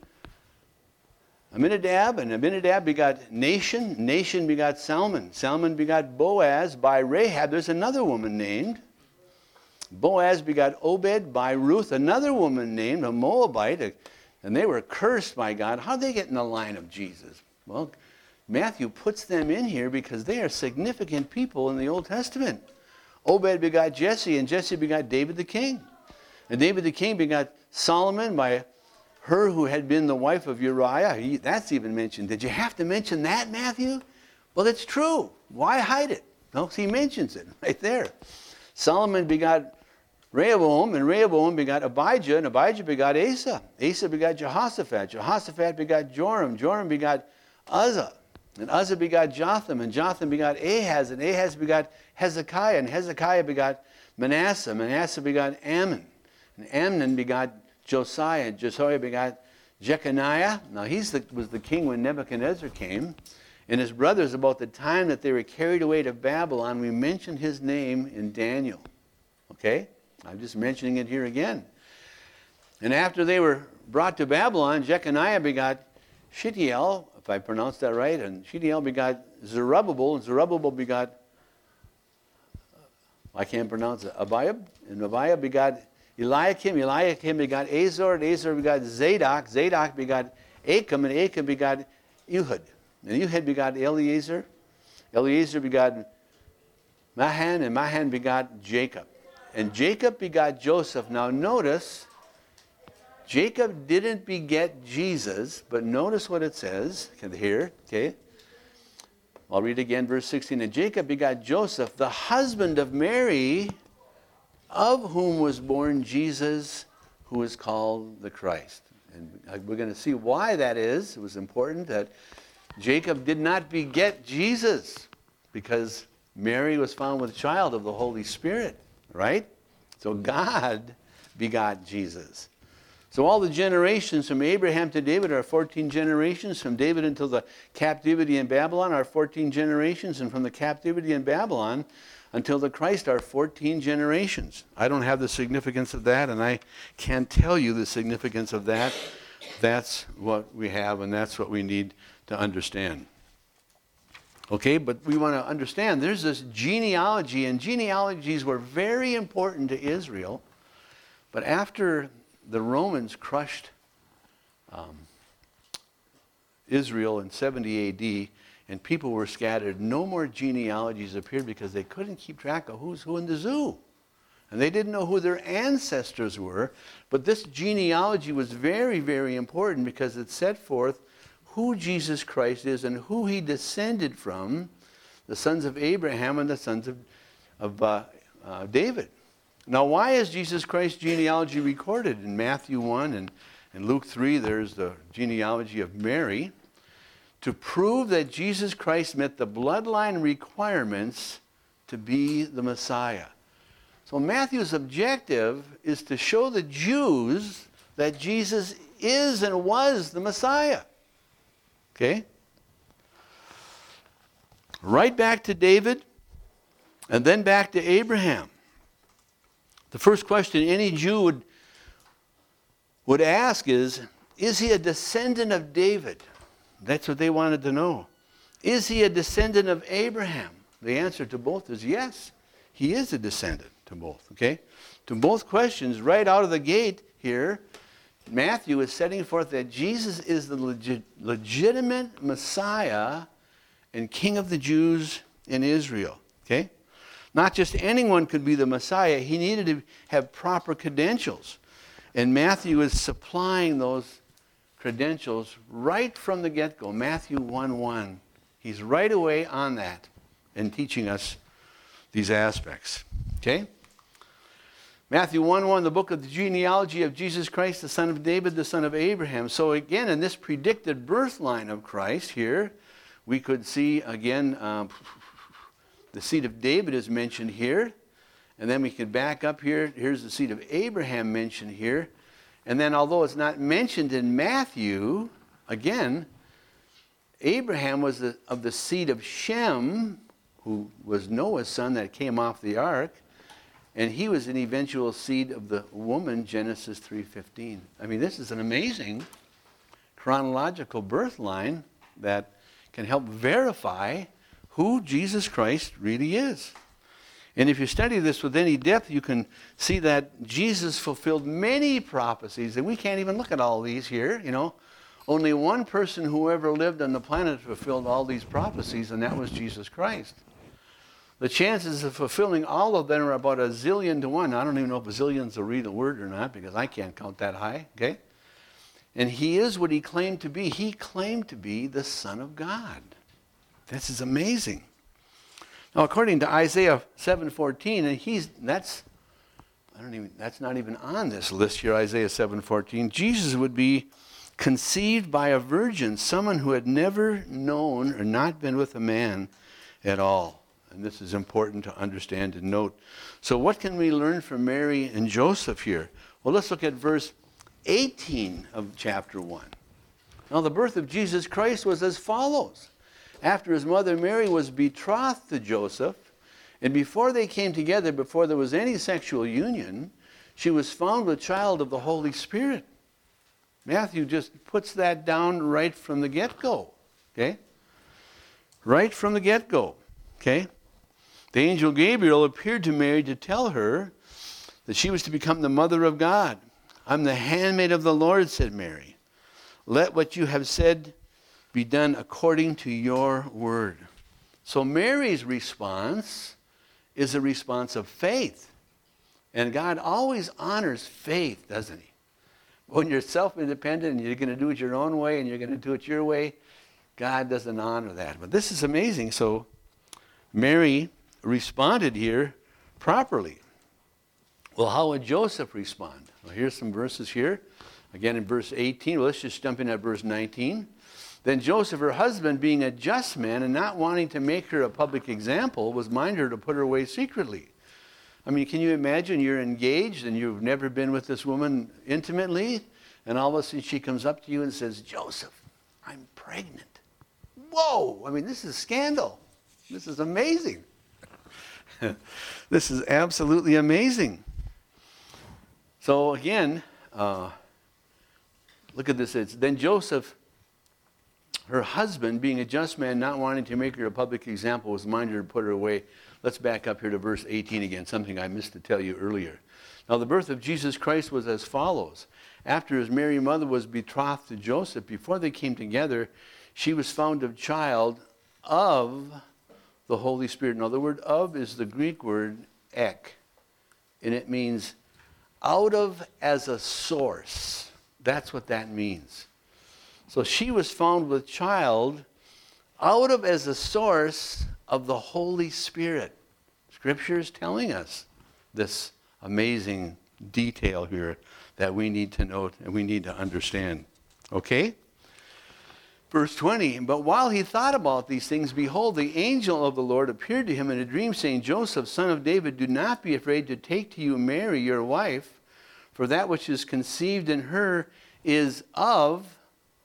Aminadab, and Aminadab begot Nahshon. Nahshon begot Salmon. Salmon begot Boaz by Rahab. There's another woman named. Boaz begot Obed by Ruth, another woman named, a Moabite, and they were cursed by God. How did they get in the line of Jesus? Well, Matthew puts them in here because they are significant people in the Old Testament. Obed begot Jesse, and Jesse begot David the king. And David the king begot Solomon by her who had been the wife of Uriah. He, that's even mentioned. Did you have to mention that, Matthew? Well, it's true. Why hide it? No, he mentions it right there. Solomon begot Rehoboam, and Rehoboam begot Abijah, and Abijah begot Asa. Asa begot Jehoshaphat. Jehoshaphat begot Joram. Joram begot Uzzah. And Uzzah begot Jotham, and Jotham begot Ahaz, and Ahaz begot Hezekiah, and Hezekiah begot Manasseh. Manasseh begot Ammon, and Amnon begot Josiah, and Josiah begot Jeconiah. Now he was the king when Nebuchadnezzar came, and his brothers, about the time that they were carried away to Babylon, we mentioned his name in Daniel. Okay? I'm just mentioning it here again. And after they were brought to Babylon, Jeconiah begot Shealtiel, if I pronounced that right, and Shealtiel begot Zerubbabel, and Zerubbabel begot, I can't pronounce it, Abiab, and Abiab begot Eliakim, Eliakim begot Azor, and Azor begot Zadok, Zadok begot Achim, and Achim begot Ehud, and Ehud begot Eleazar, Eleazar begot Mahan, and Mahan begot Jacob, and Jacob begot Joseph. Now notice, Jacob didn't beget Jesus, but notice what it says here, okay? I'll read again, verse sixteen. And Jacob begot Joseph, the husband of Mary, of whom was born Jesus, who is called the Christ. And we're going to see why that is. It was important that Jacob did not beget Jesus, because Mary was found with child of the Holy Spirit, right? So God begot Jesus. So all the generations from Abraham to David are fourteen generations. From David until the captivity in Babylon are fourteen generations. And from the captivity in Babylon until the Christ are fourteen generations. I don't have the significance of that, and I can't tell you the significance of that. That's what we have, and that's what we need to understand. Okay, but we want to understand there's this genealogy, and genealogies were very important to Israel. But after the Romans crushed um, Israel in seventy A D, and people were scattered, no more genealogies appeared because they couldn't keep track of who's who in the zoo. And they didn't know who their ancestors were. But this genealogy was very, very important because it set forth who Jesus Christ is and who he descended from, the sons of Abraham and the sons of, of uh, uh, David. Now, why is Jesus Christ's genealogy recorded? In Matthew one and, and Luke three, there's the genealogy of Mary, to prove that Jesus Christ met the bloodline requirements to be the Messiah. So Matthew's objective is to show the Jews that Jesus is and was the Messiah. Okay? Right back to David, and then back to Abraham. The first question any Jew would, would ask is, is he a descendant of David? That's what they wanted to know. Is he a descendant of Abraham? The answer to both is yes. He is a descendant to both, okay? To both questions, right out of the gate here, Matthew is setting forth that Jesus is the legit, legitimate Messiah and King of the Jews in Israel, okay? Not just anyone could be the Messiah. He needed to have proper credentials. And Matthew is supplying those credentials right from the get-go. Matthew one one. He's right away on that and teaching us these aspects. Okay? Matthew one one, the book of the genealogy of Jesus Christ, the son of David, the son of Abraham. So again, in this predicted birth line of Christ here, we could see again... Um, the seed of David is mentioned here. And then we could back up here. Here's the seed of Abraham mentioned here. And then although it's not mentioned in Matthew, again, Abraham was the, of the seed of Shem, who was Noah's son that came off the ark. And he was an eventual seed of the woman, Genesis three fifteen. I mean, this is an amazing chronological birth line that can help verify who Jesus Christ really is. And if you study this with any depth, you can see that Jesus fulfilled many prophecies, and we can't even look at all these here, you know. Only one person who ever lived on the planet fulfilled all these prophecies, and that was Jesus Christ. The chances of fulfilling all of them are about a zillion to one. I don't even know if a zillion's a real word or not because I can't count that high, okay? And he is what he claimed to be. He claimed to be the Son of God. This is amazing. Now, according to Isaiah seven fourteen, and he's that's I don't even that's not even on this list here, Isaiah seven fourteen. Jesus would be conceived by a virgin, someone who had never known or not been with a man at all. And this is important to understand and note. So what can we learn from Mary and Joseph here? Well, let's look at verse eighteen of chapter one. Now, the birth of Jesus Christ was as follows. After his mother Mary was betrothed to Joseph, and before they came together, before there was any sexual union, she was found with child of the Holy Spirit. Matthew just puts that down right from the get-go, okay? Right from the get-go, okay? The angel Gabriel appeared to Mary to tell her that she was to become the mother of God. I'm the handmaid of the Lord, said Mary. Let what you have said be done according to your word. So Mary's response is a response of faith. And God always honors faith, doesn't he? When you're self-independent and you're going to do it your own way and you're going to do it your way, God doesn't honor that. But this is amazing. So Mary responded here properly. Well, how would Joseph respond? Well, here's some verses here. Again, in verse eighteen, well, let's just jump in at verse nineteen. Then Joseph, her husband, being a just man and not wanting to make her a public example, was minded her to put her away secretly. I mean, can you imagine you're engaged and you've never been with this woman intimately, and all of a sudden she comes up to you and says, Joseph, I'm pregnant. Whoa! I mean, this is scandal. This is amazing. This is absolutely amazing. So again, uh, look at this. It's, then Joseph, her husband, being a just man, not wanting to make her a public example, was minded to put her away. Let's back up here to verse eighteen again, something I missed to tell you earlier. Now, the birth of Jesus Christ was as follows. After his Mary mother was betrothed to Joseph, before they came together, she was found of child of the Holy Spirit. Now, the word of is the Greek word ek, and it means out of as a source. That's what that means. So she was found with child out of as a source of the Holy Spirit. Scripture is telling us this amazing detail here that we need to note and we need to understand. Okay? Verse twenty, but while he thought about these things, behold, the angel of the Lord appeared to him in a dream, saying, Joseph, son of David, do not be afraid to take to you Mary, your wife, for that which is conceived in her is of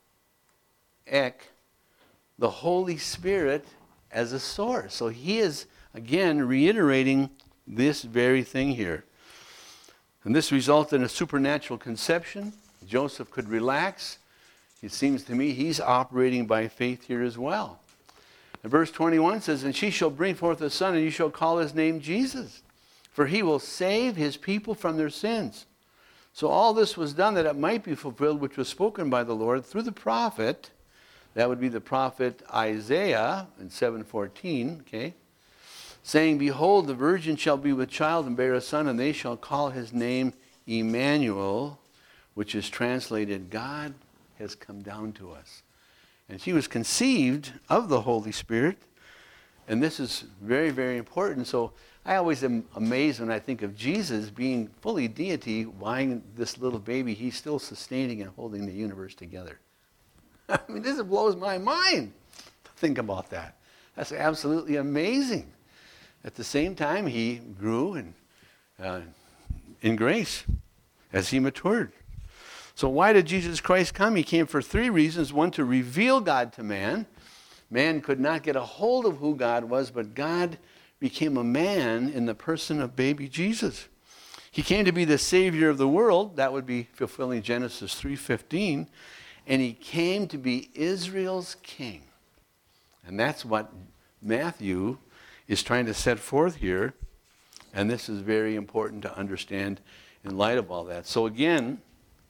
ek, the Holy Spirit as a source. So he is, again, reiterating this very thing here. And this resulted in a supernatural conception. Joseph could relax. It seems to me he's operating by faith here as well. And verse twenty-one says, and she shall bring forth a son, and you shall call his name Jesus, for he will save his people from their sins. So all this was done that it might be fulfilled, which was spoken by the Lord through the prophet. That would be the prophet Isaiah in seven fourteen, okay? Saying, behold, the virgin shall be with child and bear a son, and they shall call his name Emmanuel, which is translated, God has come down to us. And she was conceived of the Holy Spirit, and this is very, very important. So I always am amazed when I think of Jesus being fully deity, why this little baby, he's still sustaining and holding the universe together. I mean, this blows my mind to think about that. That's absolutely amazing. At the same time, he grew in, uh, in grace as he matured. So why did Jesus Christ come? He came for three reasons. One, to reveal God to man. Man could not get a hold of who God was, but God became a man in the person of baby Jesus. He came to be the Savior of the world. That would be fulfilling Genesis three fifteen. And he came to be Israel's king. And that's what Matthew is trying to set forth here. And this is very important to understand in light of all that. So again,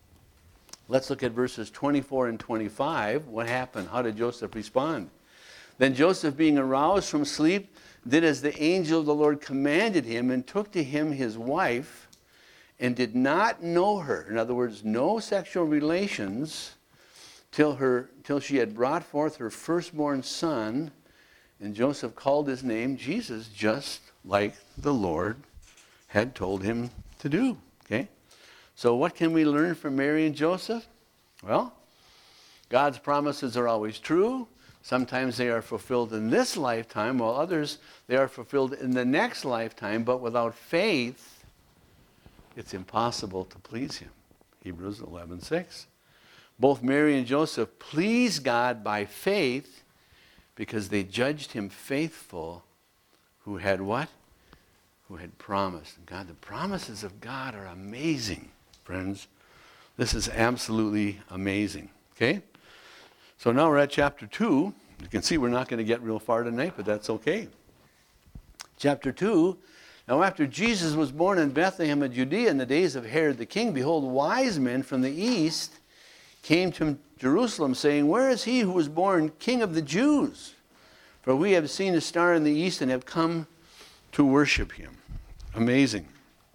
let's look at verses twenty-four and twenty-five. What happened? How did Joseph respond? Then Joseph, being aroused from sleep, did as the angel of the Lord commanded him, and took to him his wife, and did not know her. In other words, no sexual relations till her till she had brought forth her firstborn son. And Joseph called his name Jesus, just like the Lord had told him to do. Okay? So what can we learn from Mary and Joseph? Well, God's promises are always true. Sometimes they are fulfilled in this lifetime, while others, they are fulfilled in the next lifetime. But without faith, it's impossible to please him. Hebrews eleven six. Both Mary and Joseph pleased God by faith because they judged him faithful who had what? Who had promised. And God, the promises of God are amazing, friends. This is absolutely amazing. Okay? So now we're at chapter two. You can see we're not going to get real far tonight, but that's okay. Chapter two. Now after Jesus was born in Bethlehem of Judea in the days of Herod the king, behold, wise men from the east came to Jerusalem, saying, where is he who was born King of the Jews? For we have seen a star in the east and have come to worship him. Amazing.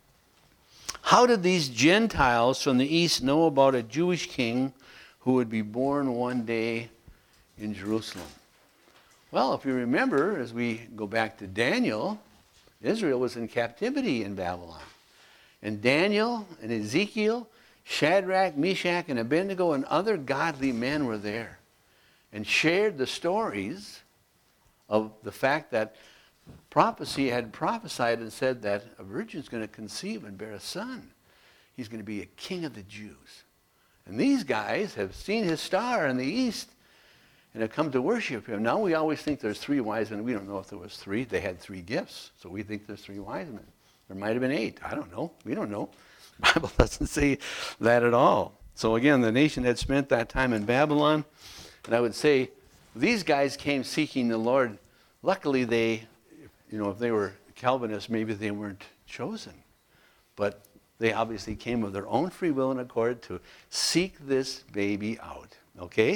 How did these Gentiles from the east know about a Jewish king who would be born one day in Jerusalem? Well, if you remember, as we go back to Daniel, Israel was in captivity in Babylon. And Daniel and Ezekiel, Shadrach, Meshach, and Abednego, and other godly men were there and shared the stories of the fact that prophecy had prophesied and said that a virgin is going to conceive and bear a son. He's going to be a king of the Jews. And these guys have seen his star in the east and have come to worship him. Now we always think there's three wise men. We don't know if there was three. They had three gifts, so we think there's three wise men. There might have been eight. I don't know. We don't know. The Bible doesn't say that at all. So again, the nation had spent that time in Babylon. And I would say these guys came seeking the Lord. Luckily, they, you know, if they were Calvinists, maybe they weren't chosen. But they obviously came of their own free will and accord to seek this baby out. Okay?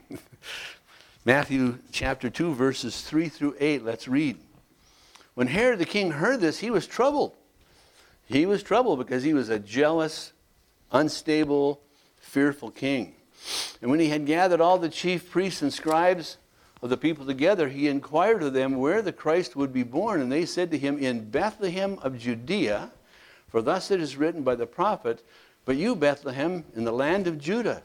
Matthew chapter two, verses three through eight. Let's read. When Herod the king heard this, he was troubled. He was troubled because he was a jealous, unstable, fearful king. And when he had gathered all the chief priests and scribes of the people together, he inquired of them where the Christ would be born. And they said to him, in Bethlehem of Judea, for thus it is written by the prophet, but you, Bethlehem, in the land of Judah,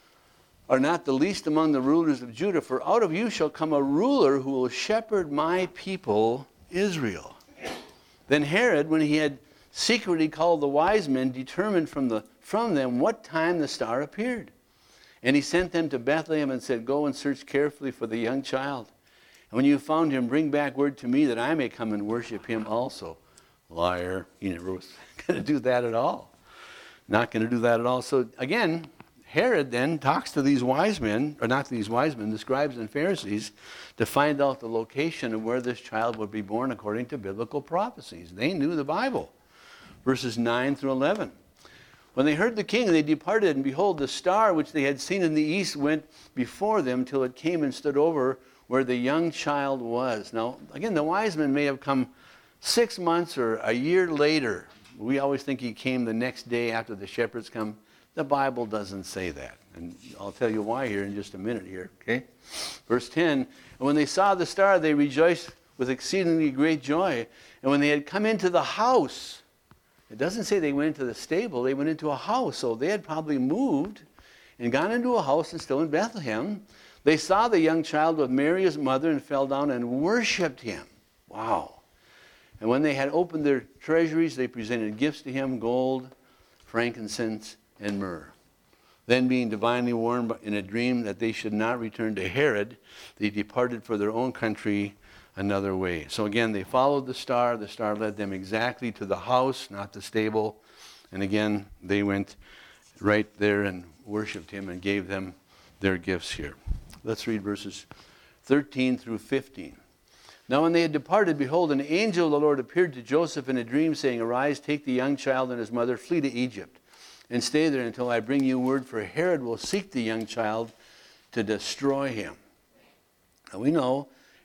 are not the least among the rulers of Judah, for out of you shall come a ruler who will shepherd my people Israel. Then Herod, when he had secretly called the wise men, determined from, the, from them what time the star appeared. And he sent them to Bethlehem and said, go and search carefully for the young child. And when you found him, bring back word to me that I may come and worship him also. Liar. He never was going to do that at all. Not going to do that at all. So again, Herod then talks to these wise men, or not to these wise men, the scribes and Pharisees, to find out the location of where this child would be born according to biblical prophecies. They knew the Bible. Verses nine through eleven. When they heard the king, they departed, and behold, the star which they had seen in the east went before them till it came and stood over where the young child was. Now, again, the wise men may have come six months or a year later. We always think he came the next day after the shepherds come. The Bible doesn't say that. And I'll tell you why here in just a minute here, okay? Verse ten, and when they saw the star, they rejoiced with exceedingly great joy. And when they had come into the house, it doesn't say they went into the stable, they went into a house. So they had probably moved and gone into a house and still in Bethlehem. They saw the young child with Mary his mother and fell down and worshipped him. Wow. And when they had opened their treasuries, they presented gifts to him, gold, frankincense, and myrrh. Then being divinely warned in a dream that they should not return to Herod, they departed for their own country another way. So again, they followed the star. The star led them exactly to the house, not the stable. And again, they went right there and worshiped him and gave them their gifts here. Let's read verses thirteen through fifteen. Now when they had departed, behold, an angel of the Lord appeared to Joseph in a dream, saying, arise, take the young child and his mother, flee to Egypt, and stay there until I bring you word, for Herod will seek the young child to destroy him. Now we know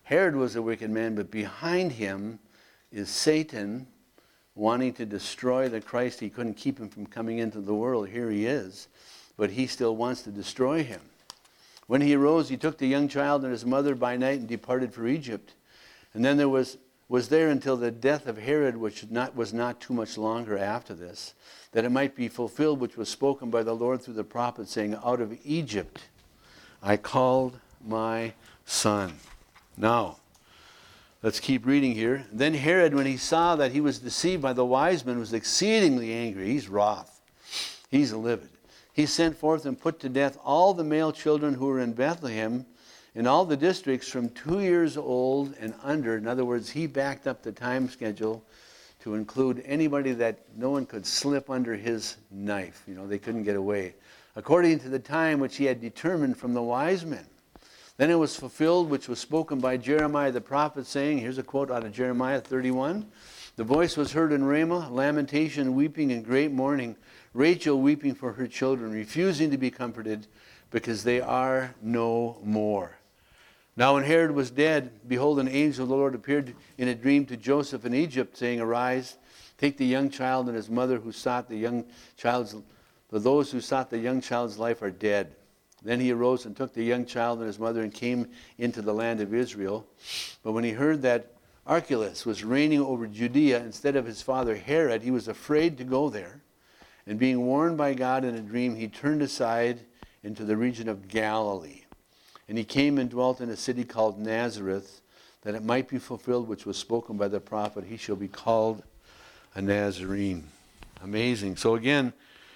Herod was a wicked man, but behind him is Satan wanting to destroy the Christ. He couldn't keep him from coming into the world. Here he is, but he still wants to destroy him. When he arose, he took the young child and his mother by night and departed for Egypt. And then there was, was there until the death of Herod, which not, was not too much longer after this, that it might be fulfilled which was spoken by the Lord through the prophet, saying, out of Egypt I called my son. Now, let's keep reading here. Then Herod, when he saw that he was deceived by the wise men, was exceedingly angry. He's wroth. He's livid. He sent forth and put to death all the male children who were in Bethlehem in all the districts from two years old and under. In other words, he backed up the time schedule to include anybody that no one could slip under his knife. You know, they couldn't get away. According to the time which he had determined from the wise men. Then it was fulfilled which was spoken by Jeremiah the prophet, saying, here's a quote out of Jeremiah thirty-one. The voice was heard in Ramah, lamentation, weeping, and great mourning. Rachel weeping for her children, refusing to be comforted, because they are no more. Now when Herod was dead, behold, an angel of the Lord appeared in a dream to Joseph in Egypt, saying, arise, take the young child and his mother who sought the young child's, for those who sought the young child's life are dead. Then he arose and took the young child and his mother and came into the land of Israel. But when he heard that Archelaus was reigning over Judea instead of his father Herod, he was afraid to go there. And being warned by God in a dream, he turned aside into the region of Galilee. And he came and dwelt in a city called Nazareth, that it might be fulfilled which was spoken by the prophet, he shall be called a Nazarene. Amazing. So again,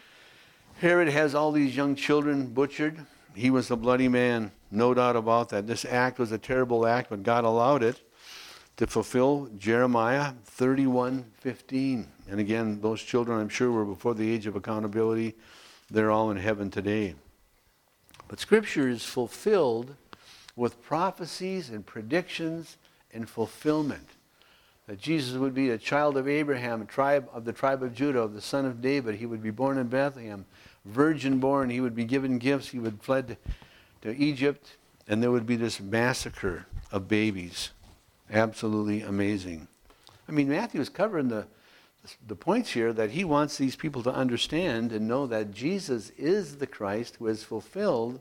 Herod has all these young children butchered. He was a bloody man, no doubt about that. This act was a terrible act, but God allowed it to fulfill Jeremiah thirty-one fifteen. And again, those children, I'm sure, were before the age of accountability. They're all in heaven today. But Scripture is fulfilled with prophecies and predictions and fulfillment. That Jesus would be a child of Abraham, a tribe of the tribe of Judah, of the son of David. He would be born in Bethlehem, virgin born. He would be given gifts. He would fled to Egypt, and there would be this massacre of babies. Absolutely amazing. I mean, Matthew is covering the, the points here that he wants these people to understand and know that Jesus is the Christ who has fulfilled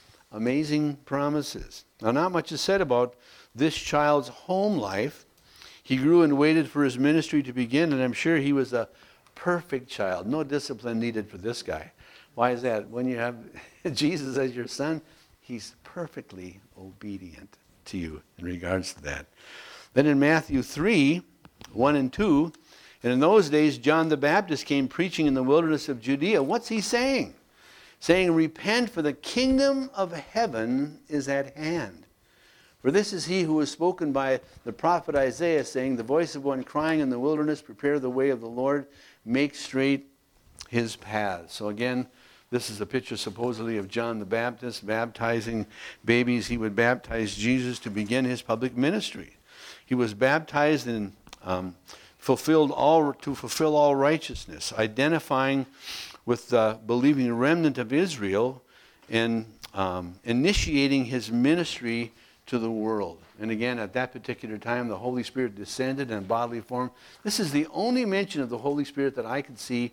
amazing promises. Now, not much is said about this child's home life. He grew and waited for his ministry to begin, and I'm sure he was a perfect child. No discipline needed for this guy. Why is that? When you have Jesus as your son, he's perfectly obedient to you in regards to that. Then in Matthew three, one and two, and in those days John the Baptist came preaching in the wilderness of Judea. What's he saying? Saying, repent, for the kingdom of heaven is at hand. For this is he who was spoken by the prophet Isaiah, saying, the voice of one crying in the wilderness, prepare the way of the Lord, make straight his paths. So again, this is a picture supposedly of John the Baptist baptizing babies. He would baptize Jesus to begin his public ministry. He was baptized and um, fulfilled all to fulfill all righteousness, identifying with the believing remnant of Israel and um, initiating his ministry to the world. And again, at that particular time, the Holy Spirit descended in bodily form. This is the only mention of the Holy Spirit that I could see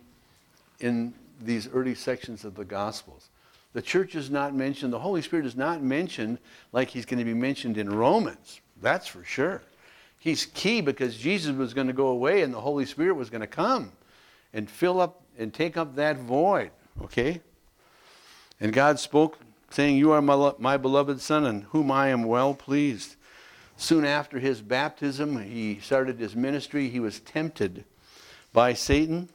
in these early sections of the Gospels. The church is not mentioned. The Holy Spirit is not mentioned like he's going to be mentioned in Romans. That's for sure. He's key because Jesus was going to go away and the Holy Spirit was going to come and fill up and take up that void. Okay? And God spoke, saying, you are my, my beloved Son, in whom I am well pleased. Soon after his baptism, he started his ministry. He was tempted by Satan.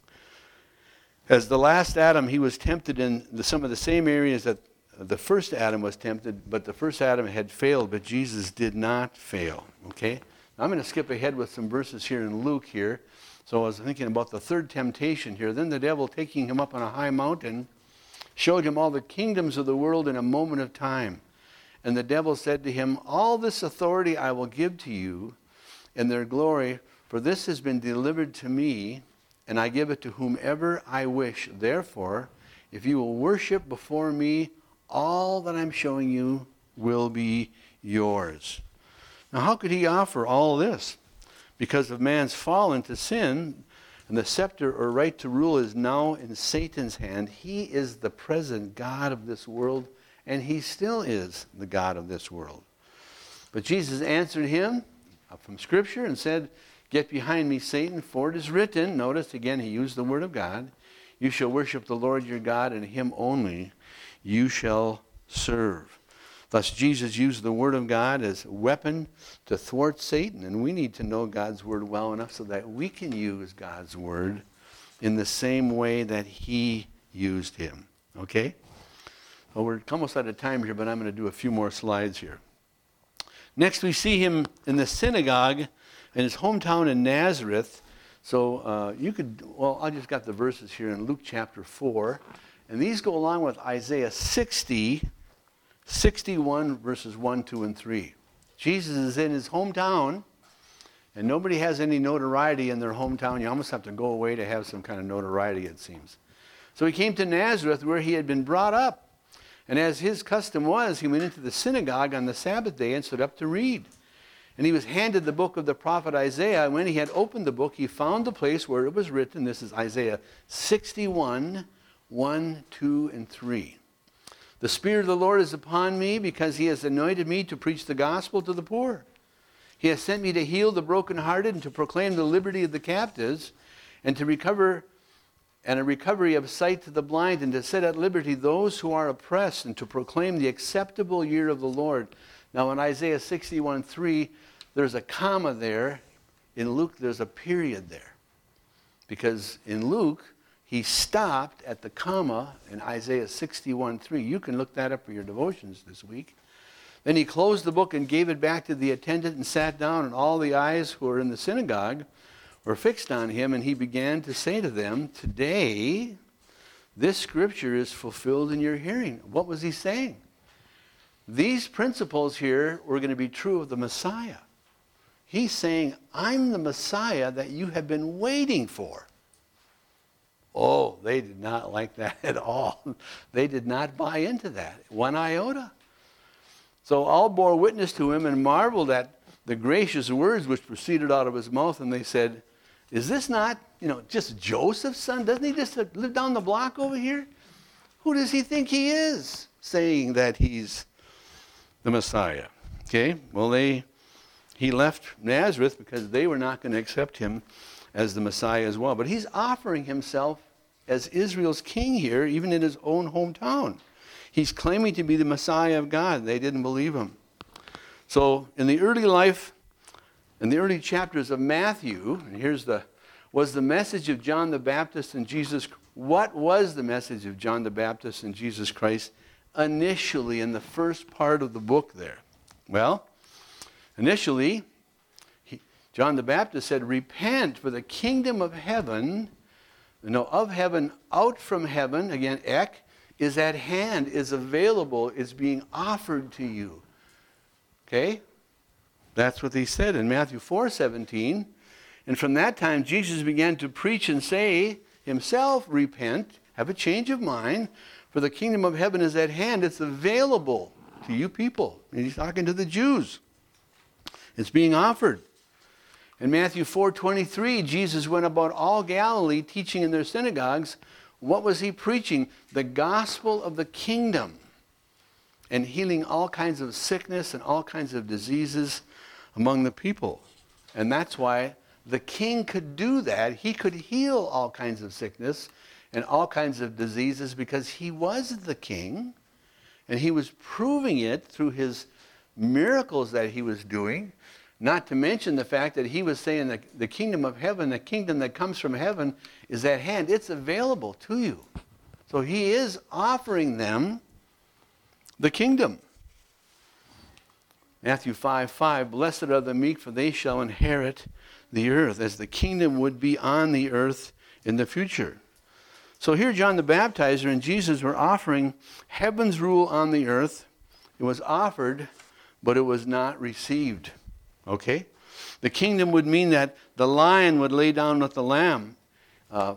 As the last Adam, he was tempted in the, some of the same areas that the first Adam was tempted, but the first Adam had failed, but Jesus did not fail. Okay? Now I'm going to skip ahead with some verses here in Luke here. So I was thinking about the third temptation here. Then the devil, taking him up on a high mountain, showed him all the kingdoms of the world in a moment of time. And the devil said to him, all this authority I will give to you and their glory, for this has been delivered to me, and I give it to whomever I wish. Therefore, if you will worship before me, all that I'm showing you will be yours. Now, how could he offer all this? Because of man's fall into sin, and the scepter or right to rule is now in Satan's hand. He is the present God of this world, and he still is the God of this world. But Jesus answered him from Scripture and said, "Get behind me, Satan, for it is written," notice again he used the word of God, "You shall worship the Lord your God, and him only you shall serve." Thus Jesus used the word of God as a weapon to thwart Satan, and we need to know God's word well enough so that we can use God's word in the same way that he used him. Okay? Well, we're almost out of time here, but I'm going to do a few more slides here. Next, we see him in the synagogue in his hometown in Nazareth. So uh, you could, well, I just got the verses here in Luke chapter four. And these go along with Isaiah sixty, sixty-one, verses one, two, and three. Jesus is in his hometown, and nobody has any notoriety in their hometown. You almost have to go away to have some kind of notoriety, it seems. So he came to Nazareth, where he had been brought up. And as his custom was, he went into the synagogue on the Sabbath day and stood up to read. And he was handed the book of the prophet Isaiah. And when he had opened the book, he found the place where it was written. This is Isaiah sixty-one, one, two, and three. "The Spirit of the Lord is upon me, because he has anointed me to preach the gospel to the poor. He has sent me to heal the brokenhearted, and to proclaim the liberty of the captives, and to recover and a recovery of sight to the blind, and to set at liberty those who are oppressed, and to proclaim the acceptable year of the Lord." Now in Isaiah sixty-one, three, there's a comma there. In Luke, there's a period there. Because in Luke, he stopped at the comma in Isaiah sixty-one, three. You can look that up for your devotions this week. Then he closed the book and gave it back to the attendant and sat down, and all the eyes who were in the synagogue were fixed on him, and he began to say to them, "Today, this scripture is fulfilled in your hearing." What was he saying? These principles here were going to be true of the Messiah. He's saying, I'm the Messiah that you have been waiting for. Oh, they did not like that at all. They did not buy into that, one iota. So all bore witness to him and marveled at the gracious words which proceeded out of his mouth, and they said, "Is this not, you know, just Joseph's son? Doesn't he just live down the block over here? Who does he think he is, saying that he's the Messiah?" Okay, well, they he left Nazareth because they were not going to accept him as the Messiah as well. But he's offering himself as Israel's king here, even in his own hometown. He's claiming to be the Messiah of God. They didn't believe him. So in the early life, in the early chapters of Matthew, and here's the, was the message of John the Baptist and Jesus, what was the message of John the Baptist and Jesus Christ initially in the first part of the book there? Well, initially, he, John the Baptist said, "Repent, for the kingdom of heaven," no, of heaven, out from heaven, again, ek, is at hand, is available, is being offered to you. Okay? That's what he said in Matthew four seventeen. And from that time, Jesus began to preach and say himself, "Repent, have a change of mind, for the kingdom of heaven is at hand." It's available to you people. And he's talking to the Jews. It's being offered. In Matthew four twenty-three, Jesus went about all Galilee, teaching in their synagogues. What was he preaching? The gospel of the kingdom, and healing all kinds of sickness and all kinds of diseases among the people. And that's why the king could do that. He could heal all kinds of sickness and all kinds of diseases because he was the king, and he was proving it through his miracles that he was doing. Not to mention the fact that he was saying that the kingdom of heaven, the kingdom that comes from heaven, is at hand. It's available to you. So he is offering them the kingdom. Matthew five five, "Blessed are the meek, for they shall inherit the earth," as the kingdom would be on the earth in the future. So here John the Baptizer and Jesus were offering heaven's rule on the earth. It was offered, but it was not received. Okay? The kingdom would mean that the lion would lay down with the lamb. Uh,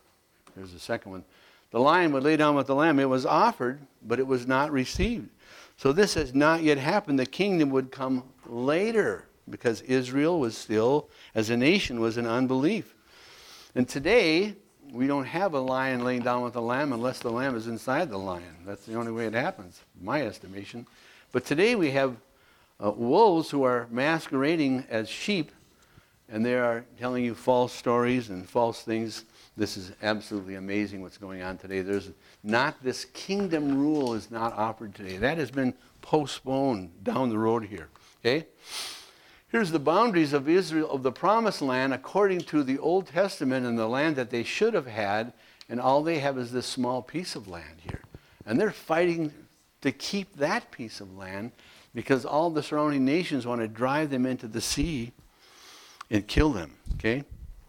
there's the second one. The lion would lay down with the lamb. It was offered, but it was not received. So this has not yet happened. The kingdom would come later because Israel was still, as a nation, was in unbelief. And today, we don't have a lion laying down with a lamb unless the lamb is inside the lion. That's the only way it happens, in my estimation. But today we have uh, wolves who are masquerading as sheep, and they are telling you false stories and false things. This is absolutely amazing what's going on today. There's not, this kingdom rule is not offered today. That has been postponed down the road here. Okay? Here's the boundaries of Israel, of the promised land, according to the Old Testament, and the land that they should have had, and all they have is this small piece of land here. And they're fighting to keep that piece of land because all the surrounding nations want to drive them into the sea and kill them. Okay?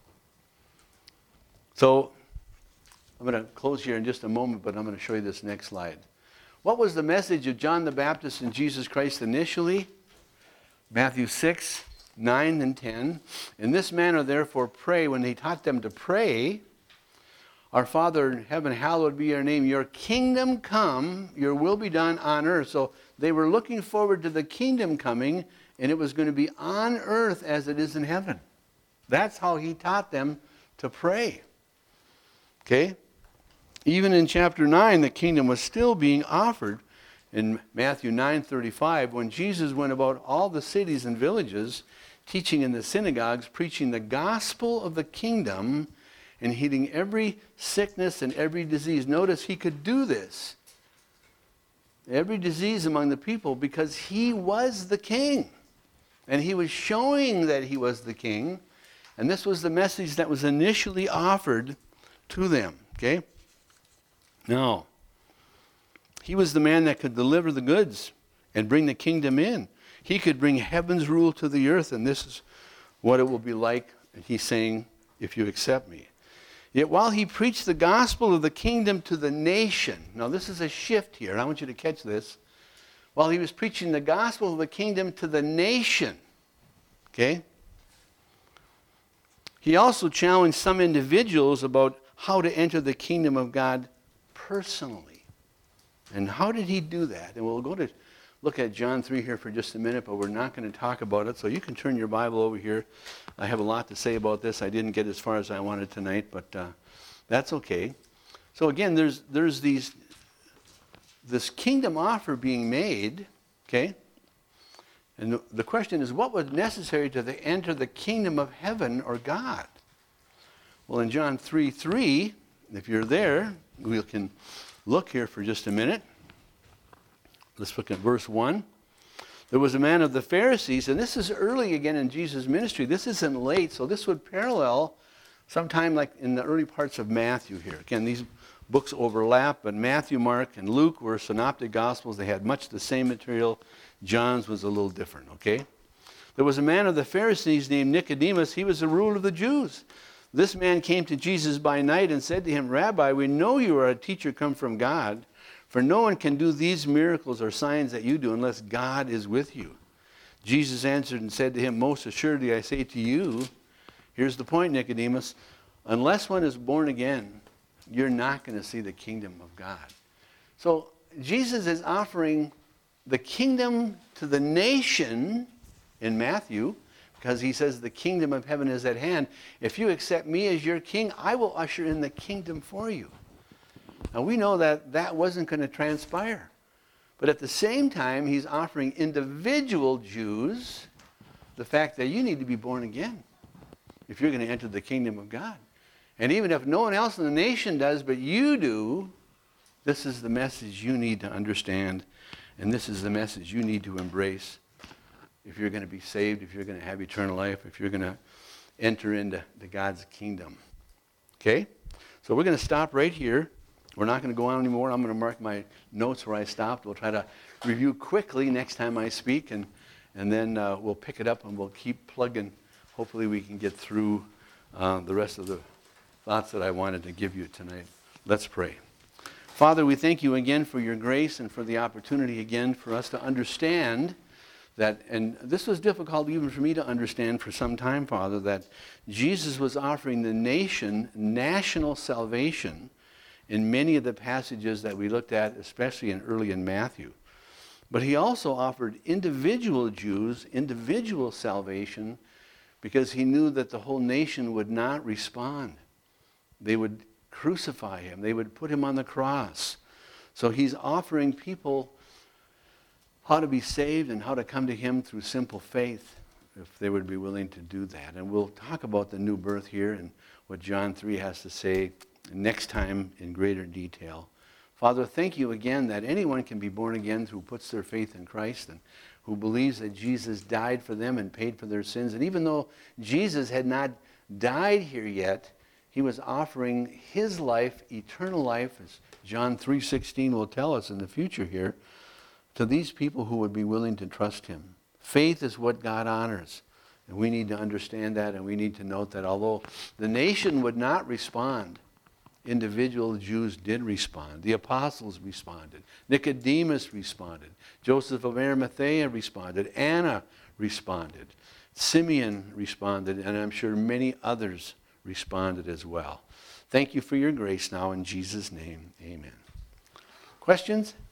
So, I'm going to close here in just a moment, but I'm going to show you this next slide. What was the message of John the Baptist and Jesus Christ initially? Matthew six, nine, and ten. In this manner, therefore, pray. When he taught them to pray, our Father in heaven, hallowed be your name. Your kingdom come, your will be done on earth. So they were looking forward to the kingdom coming, and it was going to be on earth as it is in heaven. That's how he taught them to pray. Okay? Even in chapter nine, the kingdom was still being offered. In Matthew nine thirty-five, when Jesus went about all the cities and villages, teaching in the synagogues, preaching the gospel of the kingdom, and healing every sickness and every disease. Notice he could do this. Every disease among the people, because he was the king. And he was showing that he was the king. And this was the message that was initially offered to them. Okay? Now, he was the man that could deliver the goods and bring the kingdom in. He could bring heaven's rule to the earth, and this is what it will be like, and he's saying, if you accept me. Yet while he preached the gospel of the kingdom to the nation, now this is a shift here, and I want you to catch this. While he was preaching the gospel of the kingdom to the nation, okay, he also challenged some individuals about how to enter the kingdom of God personally. And how did he do that? And we'll go to look at John three here for just a minute, but we're not going to talk about it. So you can turn your Bible over here. I have a lot to say about this. I didn't get as far as I wanted tonight, but uh, that's okay. So again, there's there's these this kingdom offer being made, okay? And the, the question is, what was necessary to the, enter the kingdom of heaven or God? Well, in John three three, if you're there, we can look here for just a minute. Let's look at verse one. There was a man of the Pharisees, and this is early again in Jesus' ministry. This isn't late, so this would parallel sometime like in the early parts of Matthew here. Again, these books overlap, but Matthew, Mark, and Luke were synoptic gospels. They had much the same material. John's was a little different, okay? There was a man of the Pharisees named Nicodemus. He was the ruler of the Jews. This man came to Jesus by night and said to him, Rabbi, we know you are a teacher come from God, for no one can do these miracles or signs that you do unless God is with you. Jesus answered and said to him, most assuredly I say to you, here's the point, Nicodemus, unless one is born again, you're not going to see the kingdom of God. So Jesus is offering the kingdom to the nation in Matthew, because he says the kingdom of heaven is at hand. If you accept me as your king, I will usher in the kingdom for you. Now we know that that wasn't going to transpire. But at the same time, he's offering individual Jews the fact that you need to be born again if you're going to enter the kingdom of God. And even if no one else in the nation does, but you do, this is the message you need to understand. And this is the message you need to embrace if you're going to be saved, if you're going to have eternal life, if you're going to enter into the God's kingdom. Okay? So we're going to stop right here. We're not going to go on anymore. I'm going to mark my notes where I stopped. We'll try to review quickly next time I speak, and, and then uh, we'll pick it up and we'll keep plugging. Hopefully we can get through uh, the rest of the thoughts that I wanted to give you tonight. Let's pray. Father, we thank you again for your grace and for the opportunity again for us to understand that, and this was difficult even for me to understand for some time, Father, that Jesus was offering the nation national salvation in many of the passages that we looked at, especially in early in Matthew. But he also offered individual Jews individual salvation because he knew that the whole nation would not respond. They would crucify him. They would put him on the cross. So he's offering people how to be saved and how to come to him through simple faith if they would be willing to do that. And we'll talk about the new birth here and what John three has to say next time in greater detail. Father, thank you again that anyone can be born again who puts their faith in Christ and who believes that Jesus died for them and paid for their sins. And even though Jesus had not died here yet, he was offering his life, eternal life, as John three sixteen will tell us in the future here, to these people who would be willing to trust him. Faith is what God honors. And we need to understand that, and we need to note that although the nation would not respond, individual Jews did respond. The apostles responded. Nicodemus responded. Joseph of Arimathea responded. Anna responded. Simeon responded, and I'm sure many others responded as well. Thank you for your grace now in Jesus' name. Amen. Questions?